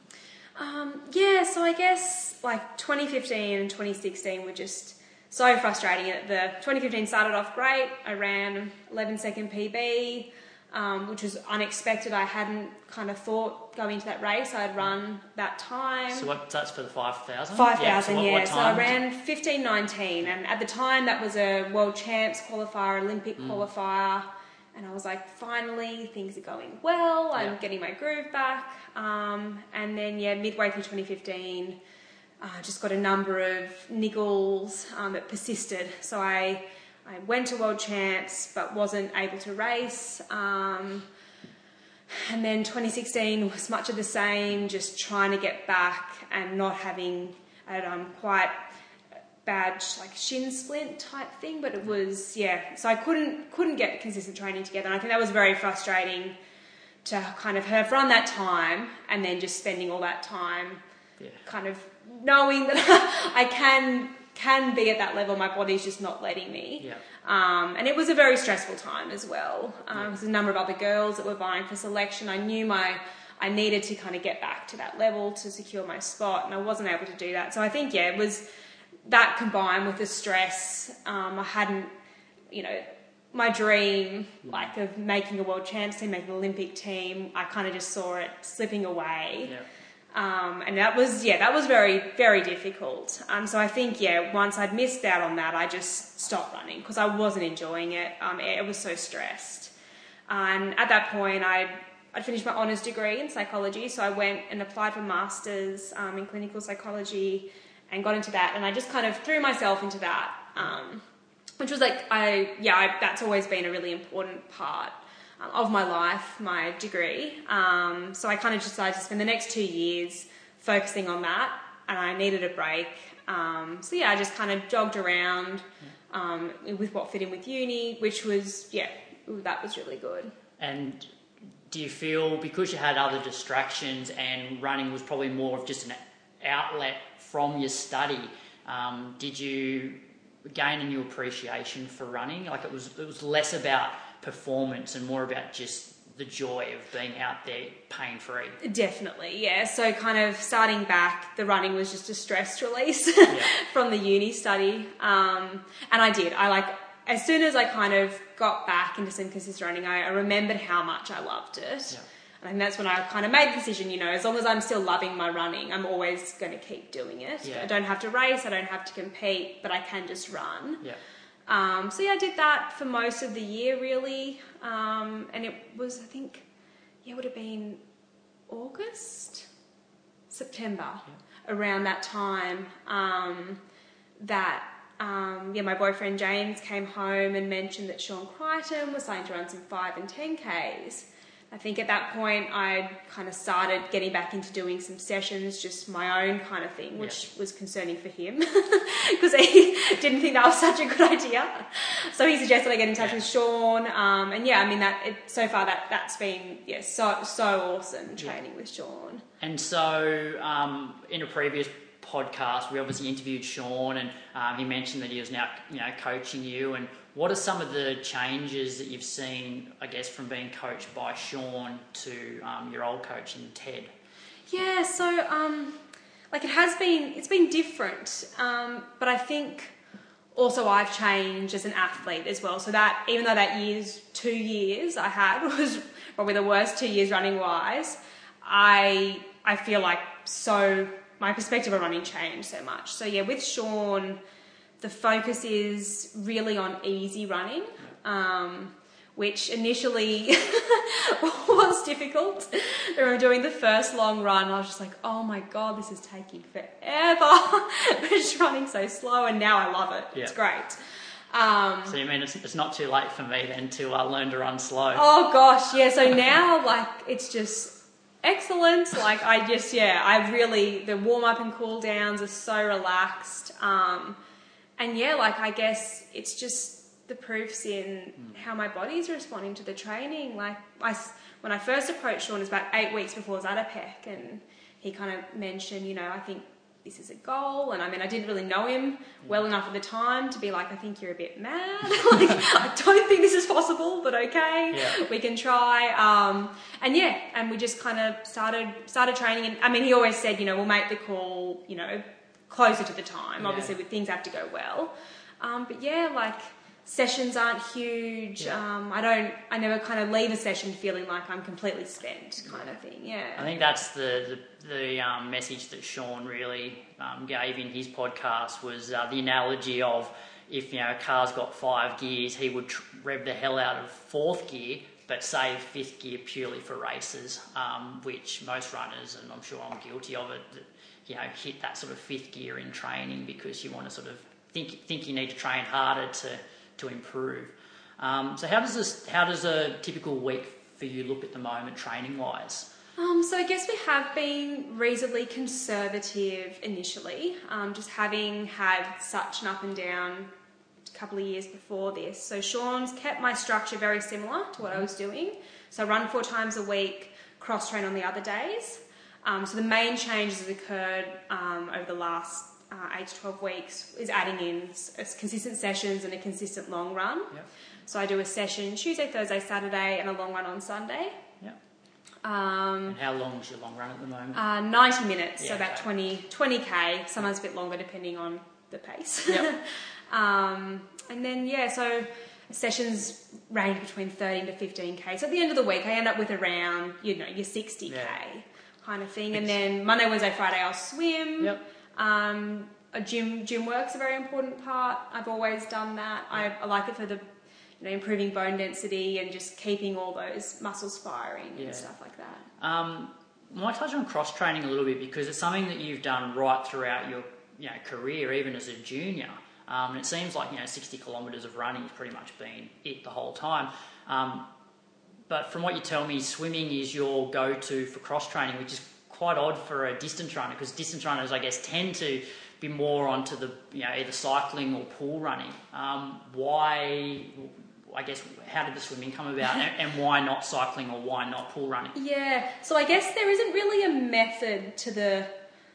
Um, yeah, so I guess like twenty fifteen and twenty sixteen were just so frustrating. The twenty fifteen started off great. I ran eleven second P B, um, which was unexpected. I hadn't kind of thought going into that race I'd run that time. So what, that's for the five thousand? five thousand, yeah. So, what, yeah. What so I ran fifteen nineteen, and at the time that was a World Champs qualifier, Olympic mm. qualifier. And I was like, finally, things are going well. I'm yeah. getting my groove back. Um, and then, yeah, midway through twenty fifteen, I uh, just got a number of niggles um, that persisted. So I, I went to World Champs but wasn't able to race. Um, and then twenty sixteen was much of the same, just trying to get back and not having I had, um, quite bad like shin splint type thing, but it was yeah so I couldn't couldn't get consistent training together, and I think that was very frustrating to kind of have run that time and then just spending all that time yeah. kind of knowing that I can can be at that level, my body's just not letting me. Yeah. Um, and it was a very stressful time as well. Um, yeah. There was a number of other girls that were vying for selection. I knew my I needed to kind of get back to that level to secure my spot, and I wasn't able to do that. So I think yeah it was that combined with the stress. um, I hadn't, you know, my dream, like, of making a world champs team, making an Olympic team, I kind of just saw it slipping away. Yeah. Um, and that was, yeah, that was very, very difficult. Um, so I think, yeah, once I'd missed out on that, I just stopped running because I wasn't enjoying it. Um, it was so stressed. And at that point, I'd, I'd finished my honours degree in psychology, so I went and applied for masters um, in clinical psychology, and got into that, and I just kind of threw myself into that, um, which was like, I yeah, I, that's always been a really important part um, of my life, my degree. Um, so I kind of decided to spend the next two years focusing on that, and I needed a break. Um, so yeah, I just kind of jogged around um, with what fit in with uni, which was, yeah, that was really good. And do you feel, because you had other distractions and running was probably more of just an outlet from your study, um, did you gain a new appreciation for running? Like, it was it was less about performance and more about just the joy of being out there pain-free? Definitely, yeah. So kind of starting back, the running was just a stress release yeah. from the uni study. Um, and I did. I like, as soon as I kind of got back into some consistent running, I, I remembered how much I loved it. Yeah. And I think that's when I kind of made the decision, you know, as long as I'm still loving my running, I'm always going to keep doing it. Yeah. I don't have to race, I don't have to compete, but I can just run. Yeah. Um, so yeah, I did that for most of the year, really. Um, and it was, I think, yeah, it would have been August, September, yeah. around that time, um, that, um, yeah, my boyfriend James came home and mentioned that Sean Crichton was starting to run some five and ten Ks. I think at that point I kind of started getting back into doing some sessions, just my own kind of thing, which yeah. was concerning for him because he didn't think that was such a good idea. So he suggested I get in touch yeah. with Sean, um, and yeah, I mean that it, so far that that's been yeah so so awesome training yeah. with Sean. And so um, in a previous podcast, we obviously interviewed Sean, and um, he mentioned that he was now you know coaching you. And what are some of the changes that you've seen, I guess, from being coached by Sean to um, your old coach in Ted? Yeah, so um, like it has been, it's been different, um, but I think also I've changed as an athlete as well. So that even though that year's two years I had was probably the worst two years running wise, I I feel like so my perspective on running changed so much. So yeah, with Sean, the focus is really on easy running, um, which initially was difficult. I remember doing the first long run, I was just like, oh my God, this is taking forever. Just running so slow, and now I love it. Yeah. It's great. Um, so you mean it's, it's not too late for me then to uh, learn to run slow? Oh gosh, yeah. So now, like, it's just excellent. Like, I just, yeah, I really, the warm up and cool downs are so relaxed. Um, and yeah, like, I guess it's just the proofs in mm. how my body's responding to the training. Like, I, when I first approached Sean, it was about eight weeks before Zatopek, and he kind of mentioned, you know, I think this is a goal. And I mean, I didn't really know him well enough at the time to be like, I think you're a bit mad. Like, I don't think this is possible, but okay, yeah. we can try. Um, and yeah, and we just kind of started, started training. And I mean, he always said, you know, we'll make the call, you know, closer to the time. Yeah. Obviously, things have to go well. Um, but yeah, like, sessions aren't huge. Yeah. Um, I don't, I never kind of leave a session feeling like I'm completely spent, kind of thing. Yeah. I think that's the, the, the um, message that Sean really um, gave in his podcast was uh, the analogy of if, you know, a car's got five gears, he would tr- rev the hell out of fourth gear, but save fifth gear purely for races, um, which most runners, and I'm sure I'm guilty of it, that, you know, hit that sort of fifth gear in training because you want to sort of think think you need to train harder to to improve. Um, so how does this? How does a typical week for you look at the moment, training wise? Um, so I guess we have been reasonably conservative initially, um, just having had such an up and down couple of years before this. So Sean's kept my structure very similar to what I was doing. So I run four times a week, cross train on the other days. Um, so the main changes that occurred um, over the last uh, eight to twelve weeks is adding in s- consistent sessions and a consistent long run. Yep. So I do a session Tuesday, Thursday, Saturday, and a long run on Sunday. Yep. Um, and how long is your long run at the moment? uh, ninety minutes, Yeah, so about okay. twenty, twenty K, sometimes a bit longer depending on the pace. Yep. um, and then, yeah, so sessions range between thirteen to fifteen K. So at the end of the week, I end up with around, you know, your sixty K Yeah. kind of thing. And then Monday, Wednesday, Friday, I'll swim. Yep. Um, a gym, gym work's a very important part. I've always done that. I, I like it for the, you know, improving bone density and just keeping all those muscles firing Yeah. and stuff like that. Um, I might touch on cross training a little bit because it's something that you've done right throughout your, you know, career, even as a junior. Um, and it seems like, you know, sixty kilometres of running has pretty much been it the whole time. Um, but from what you tell me, swimming is your go-to for cross training, which is quite odd for a distance runner because distance runners, I guess, tend to be more onto the, you know, either cycling or pool running. Um, why, I guess, how did the swimming come about and, and why not cycling or why not pool running? Yeah, so I guess there isn't really a method to the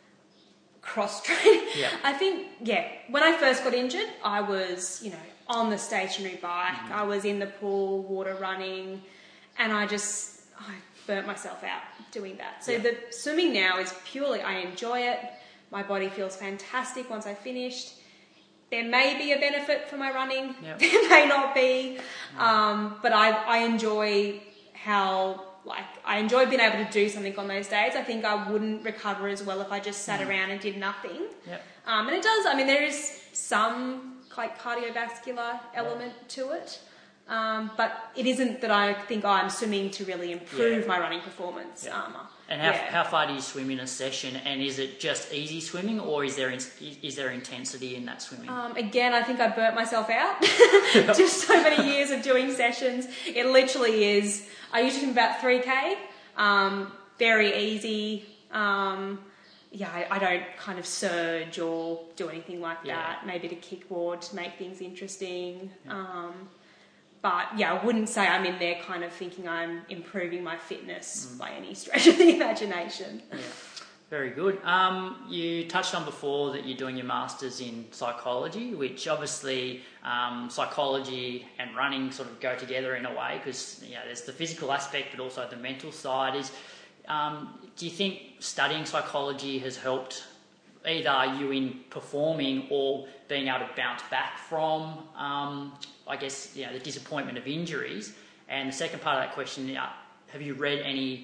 cross training. Yeah. I think, yeah, when I first got injured, I was, you know, on the stationary bike, mm-hmm. I was in the pool, water running, and I just, I burnt myself out doing that. So yeah. the swimming now is purely, I enjoy it, my body feels fantastic once I've finished. There may be a benefit for my running, yep. there may not be, um, but I, I enjoy how, like, I enjoy being able to do something on those days. I think I wouldn't recover as well if I just sat mm. around and did nothing. Yep. Um, and it does, I mean, there is some, like, cardiovascular element yep. to it, um, but it isn't that I think, oh, I'm swimming to really improve yeah. my running performance. Yeah. Um, And how, yeah. how far do you swim in a session? And is it just easy swimming, or is there is, is there intensity in that swimming? Um, again, I think I burnt myself out. Just so many years of doing sessions. It literally is. I usually swim about three K. Um, very easy. Um, yeah, I, I don't kind of surge or do anything like Yeah. that. Maybe to kickboard to make things interesting. Yeah. Um, But, yeah, I wouldn't say I'm in there kind of thinking I'm improving my fitness mm. by any stretch of the imagination. Yeah, very good. Um, you touched on before that you're doing your Masters in Psychology, which obviously um, psychology and running sort of go together in a way because, you know, there's the physical aspect but also the mental side. Is um, do you think studying psychology has helped either you in performing or being able to bounce back from, um, I guess, you know, the disappointment of injuries? And the second part of that question, uh, have you read any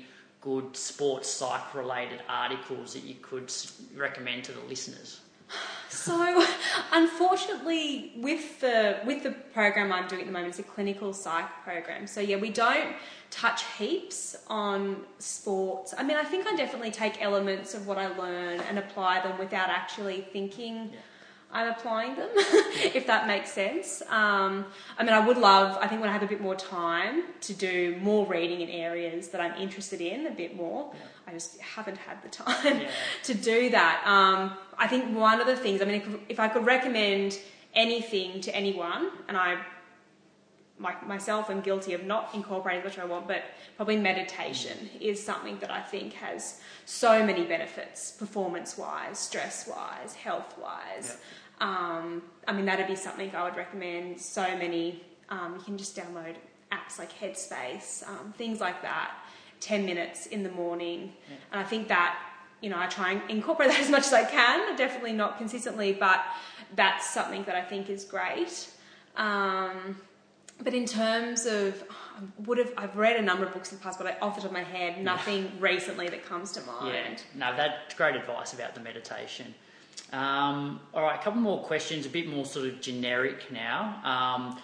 good sports psych related articles that you could recommend to the listeners? So, unfortunately, with the with the program I'm doing at the moment, it's a clinical psych program. So yeah, we don't touch heaps on sports. I mean, I think I definitely take elements of what I learn and apply them without actually thinking yeah. I'm applying them, if that makes sense. Um, I mean, I would love, I think when I have a bit more time, to do more reading in areas that I'm interested in a bit more. Yeah. I just haven't had the time yeah. to do that. Um, I think one of the things, I mean, if, if I could recommend anything to anyone, and I my, myself am guilty of not incorporating as much as I want, but probably meditation mm. is something that I think has so many benefits, performance-wise, stress-wise, health-wise. Yeah. Um, I mean, that'd be something I would recommend. So many, um, you can just download apps like Headspace, um, things like that, ten minutes in the morning. Yeah. And I think that, you know, I try and incorporate that as much as I can, definitely not consistently, but that's something that I think is great. Um, but in terms of, I would have, I've read a number of books in the past, but I, off the top of my head, nothing yeah. recently that comes to mind. Yeah, no, that's great advice about the meditation. Um, all right, a couple more questions, a bit more sort of generic now. Um,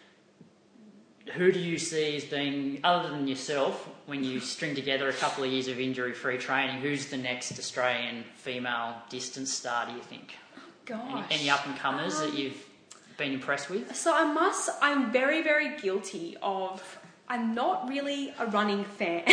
who do you see as being, other than yourself, when you string together a couple of years of injury-free training, who's the next Australian female distance star, do you think? Oh, gosh. Any, any up-and-comers um, that you've been impressed with? So I must, I'm very, very guilty of, I'm not really a running fan.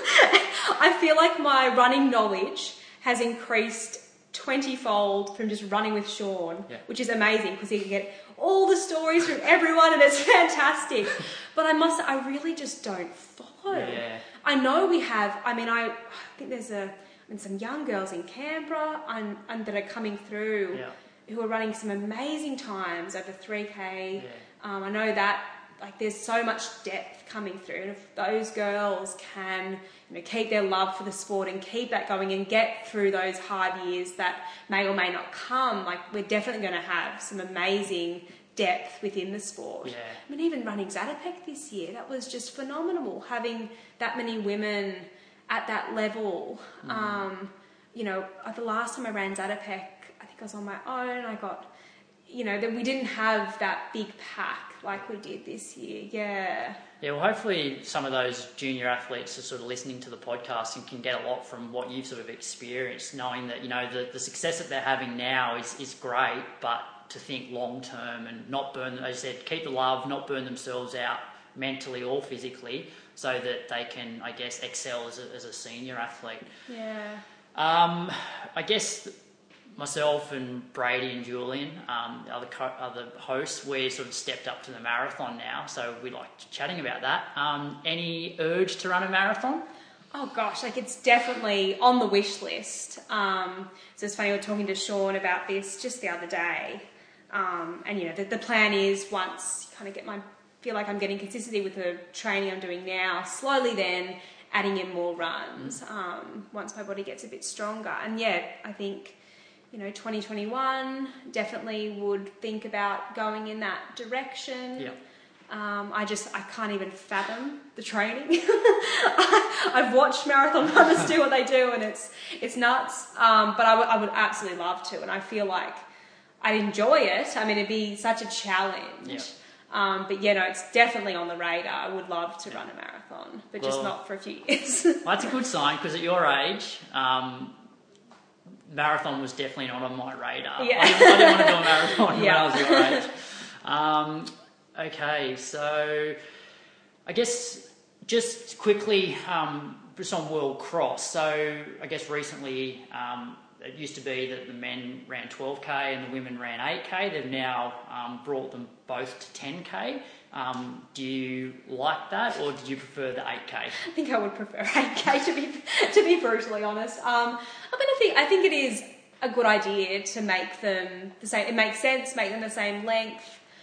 I feel like my running knowledge has increased twenty-fold from just running with Sean, yeah. which is amazing because he can get all the stories from everyone and it's fantastic. But I must, I really just don't follow. Yeah. I know we have, I mean, I, I think there's a, I mean, some young girls in Canberra and, and that are coming through yeah. who are running some amazing times over three K. Yeah. Um, I know that, like, there's so much depth coming through, and if those girls can, you know, keep their love for the sport and keep that going and get through those hard years that may or may not come, like, we're definitely going to have some amazing depth within the sport. Yeah. I mean, even running Zatopek this year, that was just phenomenal, having that many women at that level. Mm. Um, you know, the last time I ran Zatopek, I think I was on my own. I got, you know, that we didn't have that big pack like we did this year. Yeah. Yeah, well, hopefully some of those junior athletes are sort of listening to the podcast and can get a lot from what you've sort of experienced, knowing that, you know, the, the success that they're having now is, is great, but to think long term and not burn, as I said, keep the love, not burn themselves out mentally or physically, so that they can, I guess, excel as a, as a senior athlete. Yeah. Um, I guess myself and Brady and Julian, um, the other co- other hosts, we sort of stepped up to the marathon now, so we like chatting about that. Um, any urge to run a marathon? Oh gosh, like it's definitely on the wish list. Um, so it's funny, we were talking to Sean about this just the other day, um, and you know the, the plan is once you kind of get my feel like I'm getting consistency with the training I'm doing now, slowly then adding in more runs mm. um, once my body gets a bit stronger. And yeah, I think, you know, twenty twenty-one definitely would think about going in that direction. Yeah. Um, I just, I can't even fathom the training. I've watched marathon runners do what they do and it's it's nuts. Um, but I, w- I would absolutely love to, and I feel like I'd enjoy it. I mean, it'd be such a challenge. Yeah. Um, but yeah, no, it's definitely on the radar. I would love to yeah. run a marathon, but well, just not for a few years. Well, that's a good sign, because at your age, um, marathon was definitely not on my radar. Yeah. I, didn't, I didn't want to do a marathon yeah. when I was your age. Um, okay, so I guess just quickly, um, just on World Cross. So I guess recently um, it used to be that the men ran twelve K and the women ran eight K. They've now um, brought them both to ten K. Um, do you like that, or did you prefer the eight K? I think I would prefer eight K to be to be brutally honest. Um, I mean, I think I think it is a good idea to make them the same. It makes sense, make them the same length.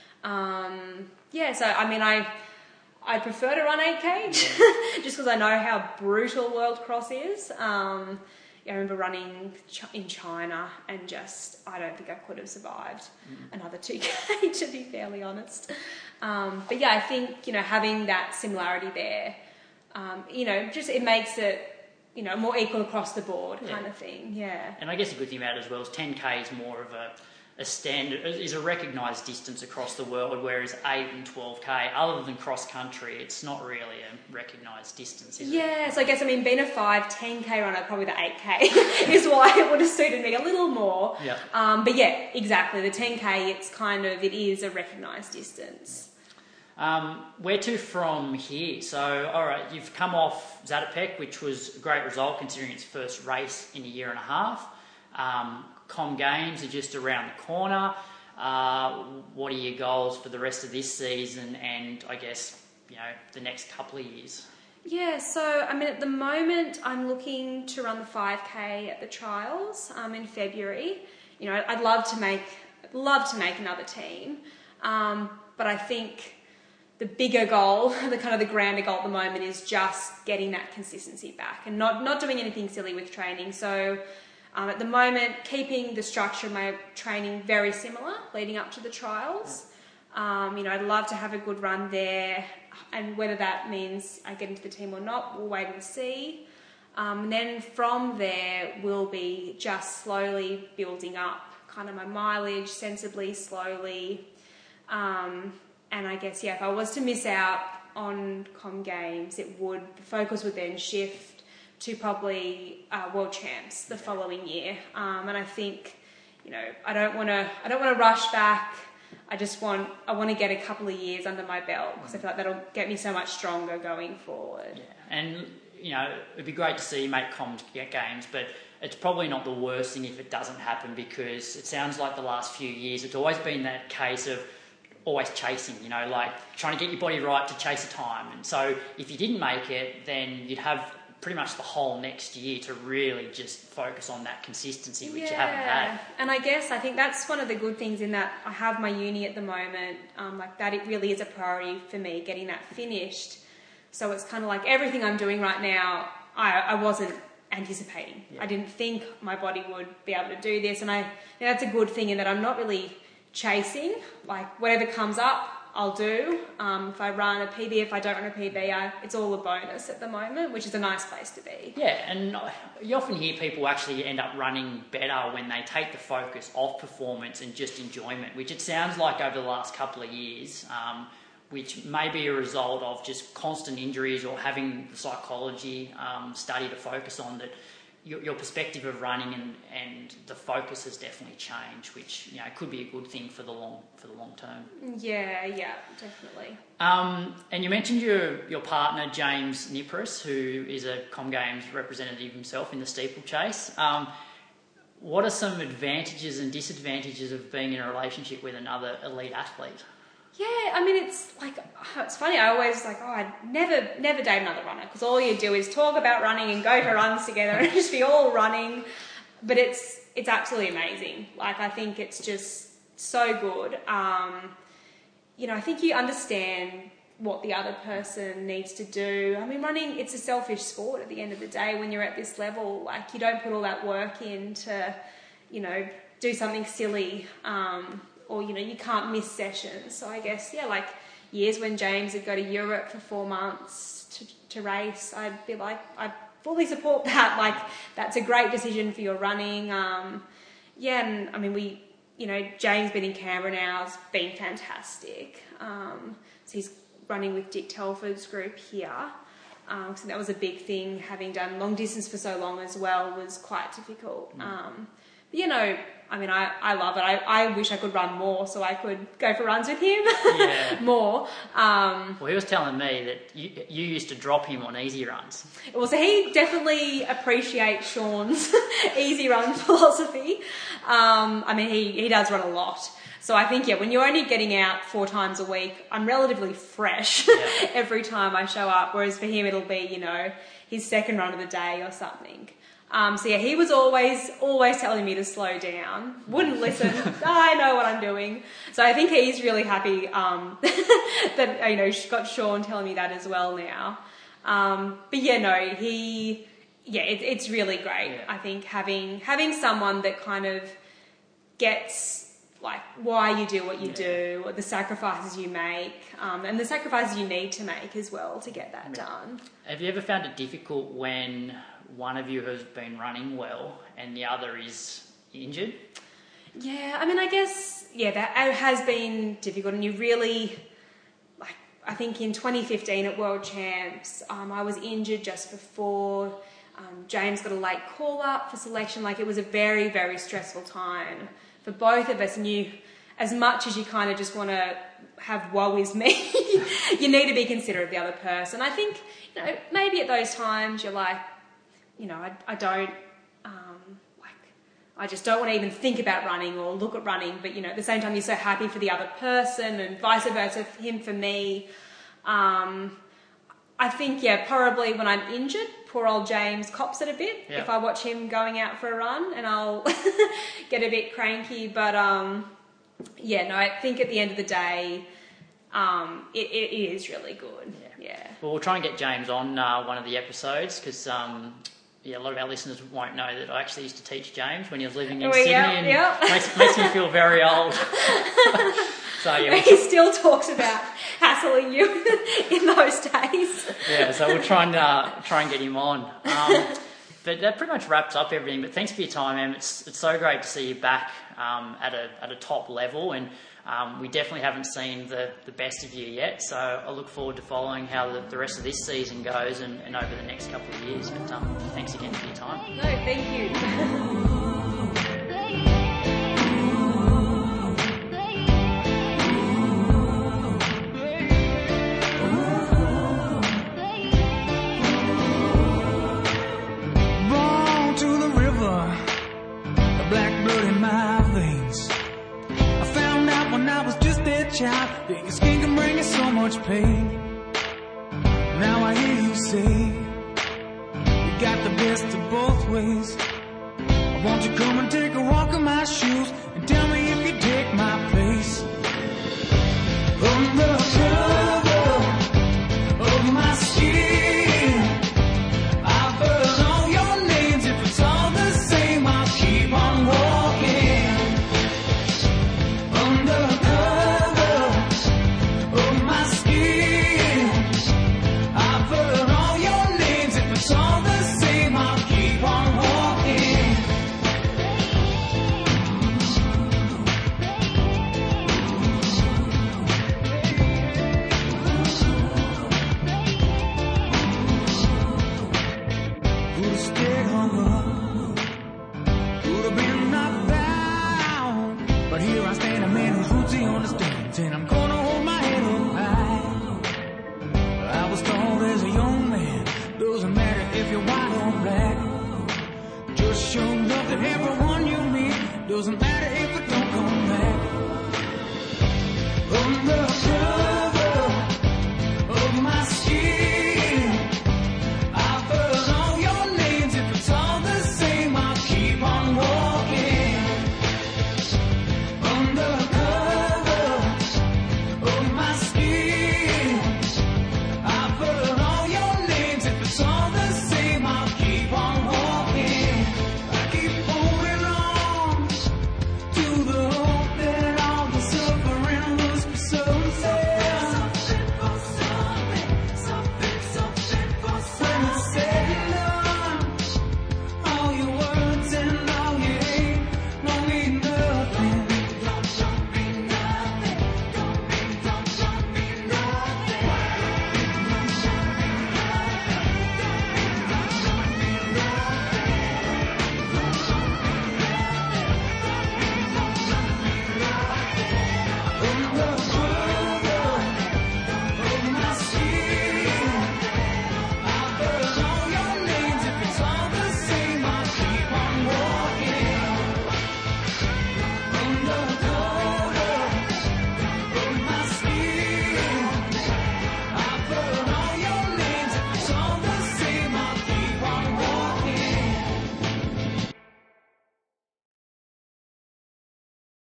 Um, yeah, so I mean, I I prefer to run eight K just because I know how brutal World Cross is. Um, I remember running in China and just, I don't think I could have survived mm. another two K, to be fairly honest. Um, but yeah, I think, you know, having that similarity there, um, you know, just it makes it you know, more equal across the board Yeah. kind of thing. Yeah. And I guess the good thing about it as well is ten K is more of a, a standard, is a recognised distance across the world, whereas eight and twelve K, other than cross country, it's not really a recognised distance, is it? Yeah, so I guess, I mean, being a five, ten K runner, probably the eight K is why it would have suited me a little more. Yeah. Um, but yeah, exactly. The ten K, it's kind of, it is a recognised distance. Um, where to from here? So, all right, you've come off Zatopek, which was a great result considering its first race in a year and a half. Um, Com Games are just around the corner. Uh, what are your goals for the rest of this season and, I guess, you know, the next couple of years? Yeah, so, I mean, at the moment, I'm looking to run the five K at the trials um, in February. You know, I'd love to make, love to make another team, um, but I think the bigger goal, the kind of the grander goal at the moment is just getting that consistency back and not, not doing anything silly with training. So um, at the moment, keeping the structure of my training very similar leading up to the trials. Um, you know, I'd love to have a good run there, and whether that means I get into the team or not, we'll wait and see. Um, and then from there, we'll be just slowly building up kind of my mileage, sensibly, slowly. Um, And I guess, yeah, if I was to miss out on Com Games, it would, the focus would then shift to probably uh, World Champs the following year. Um, and I think, you know, I don't want to, I don't want to rush back. I just want, I want to get a couple of years under my belt because I feel like that'll get me so much stronger going forward. Yeah. And, you know, it'd be great to see you make Com Games, but it's probably not the worst thing if it doesn't happen, because it sounds like the last few years it's always been that case of always chasing, you know, like trying to get your body right to chase a time. And so if you didn't make it, then you'd have pretty much the whole next year to really just focus on that consistency, which yeah. you haven't had. And I guess I think that's one of the good things in that I have my uni at the moment, um, like that it really is a priority for me, getting that finished. So it's kind of like everything I'm doing right now, I, I wasn't anticipating. Yeah. I didn't think my body would be able to do this. And I think that's a good thing in that I'm not really chasing, like whatever comes up I'll do. Um, if I run a P B, if I don't run a P B, I, it's all a bonus at the moment, which is a nice place to be. Yeah, and you often hear people actually end up running better when they take the focus off performance and just enjoyment, which it sounds like over the last couple of years, um, which may be a result of just constant injuries or having the psychology um, study to focus on that. Your, your perspective of running and, and the focus has definitely changed, which, you know, could be a good thing for the long for the long term. Yeah, yeah, definitely. Um, and you mentioned your your partner James Nipris, who is a Com Games representative himself in the steeplechase. Um, what are some advantages and disadvantages of being in a relationship with another elite athlete? Yeah, I mean, it's like, it's funny, I always like, oh, I'd never, never date another runner, because all you do is talk about running and go for runs together and just be all running, but it's, it's absolutely amazing. Like, I think it's just so good. Um, you know, I think you understand what the other person needs to do. I mean, running, it's a selfish sport at the end of the day when you're at this level. Like, you don't put all that work in to, you know, do something silly, um, or, you know, you can't miss sessions. So I guess, yeah, like years when James would go to Europe for four months to, to race, I'd be like, I fully support that. Like, that's a great decision for your running. Um, yeah, and I mean, we, you know, James been in Canberra now, has been fantastic. Um, so he's running with Dick Telford's group here. Um, so that was a big thing. Having done long distance for so long as well was quite difficult. Mm. Um, but, you know, I mean, I, I love it. I, I wish I could run more so I could go for runs with him Yeah. more. Um, well, he was telling me that you, you used to drop him on easy runs. Well, so he definitely appreciates Sean's easy run philosophy. Um, I mean, he, he does run a lot. So I think, yeah, when you're only getting out four times a week, I'm relatively fresh yeah. every time I show up, whereas for him it'll be, you know, his second run of the day or something. Um, so yeah, he was always, always telling me to slow down. Wouldn't listen. I know what I'm doing. So I think he's really happy um, that, you know, got Sean telling me that as well now. Um, but yeah, no, he, yeah, it, it's really great. Yeah. I think having having someone that kind of gets like why you do what you yeah. do, or the sacrifices you make, um, and the sacrifices you need to make as well to get that yeah. done. Have you ever found it difficult when one of you has been running well and the other is injured? Yeah, I mean, I guess, yeah, that has been difficult, and you really, like, I think in twenty fifteen at World Champs, um, I was injured just before um, James got a late call-up for selection. Like, it was a very, very stressful time for both of us, and you, as much as you kind of just want to have woe is me, you need to be considerate of the other person. I think, you know, maybe at those times you're like, you know, I, I don't, um, like, I just don't want to even think about running or look at running, but, you know, at the same time you're so happy for the other person, and vice versa, him for me. Um, I think, yeah, probably when I'm injured, poor old James cops it a bit. Yeah. If I watch him going out for a run, and I'll get a bit cranky. But, um, yeah, no, I think at the end of the day, um, it, it is really good. Yeah. yeah. Well, we'll try and get James on uh, one of the episodes because, um, yeah, a lot of our listeners won't know that I actually used to teach James when he was living in Oh, Sydney, yeah, and yeah. makes, makes me feel very old. So yeah, we'll He still talks about hassling you in those days. Yeah, so we'll try and uh, try and get him on. Um, but that pretty much wraps up everything. But thanks for your time, Em. It's it's so great to see you back um, at a at a top level, and um, we definitely haven't seen the, the best of you yet. So I look forward to following how the, the rest of this season goes and, and over the next couple of years. But um, thanks again for your time. No, thank you. Child, that your skin can bring you so much pain. Now I hear you say you got the best of both ways. Won't you come and take a walk in my shoes and tell me if you take my place? Under cover of my skin, I've heard all your names. If it's all the same, I'll keep on walking. Under and I'm gonna hold my head up high. I was told as a young man, doesn't matter if you're white or black, just show love to everyone you meet, doesn't matter.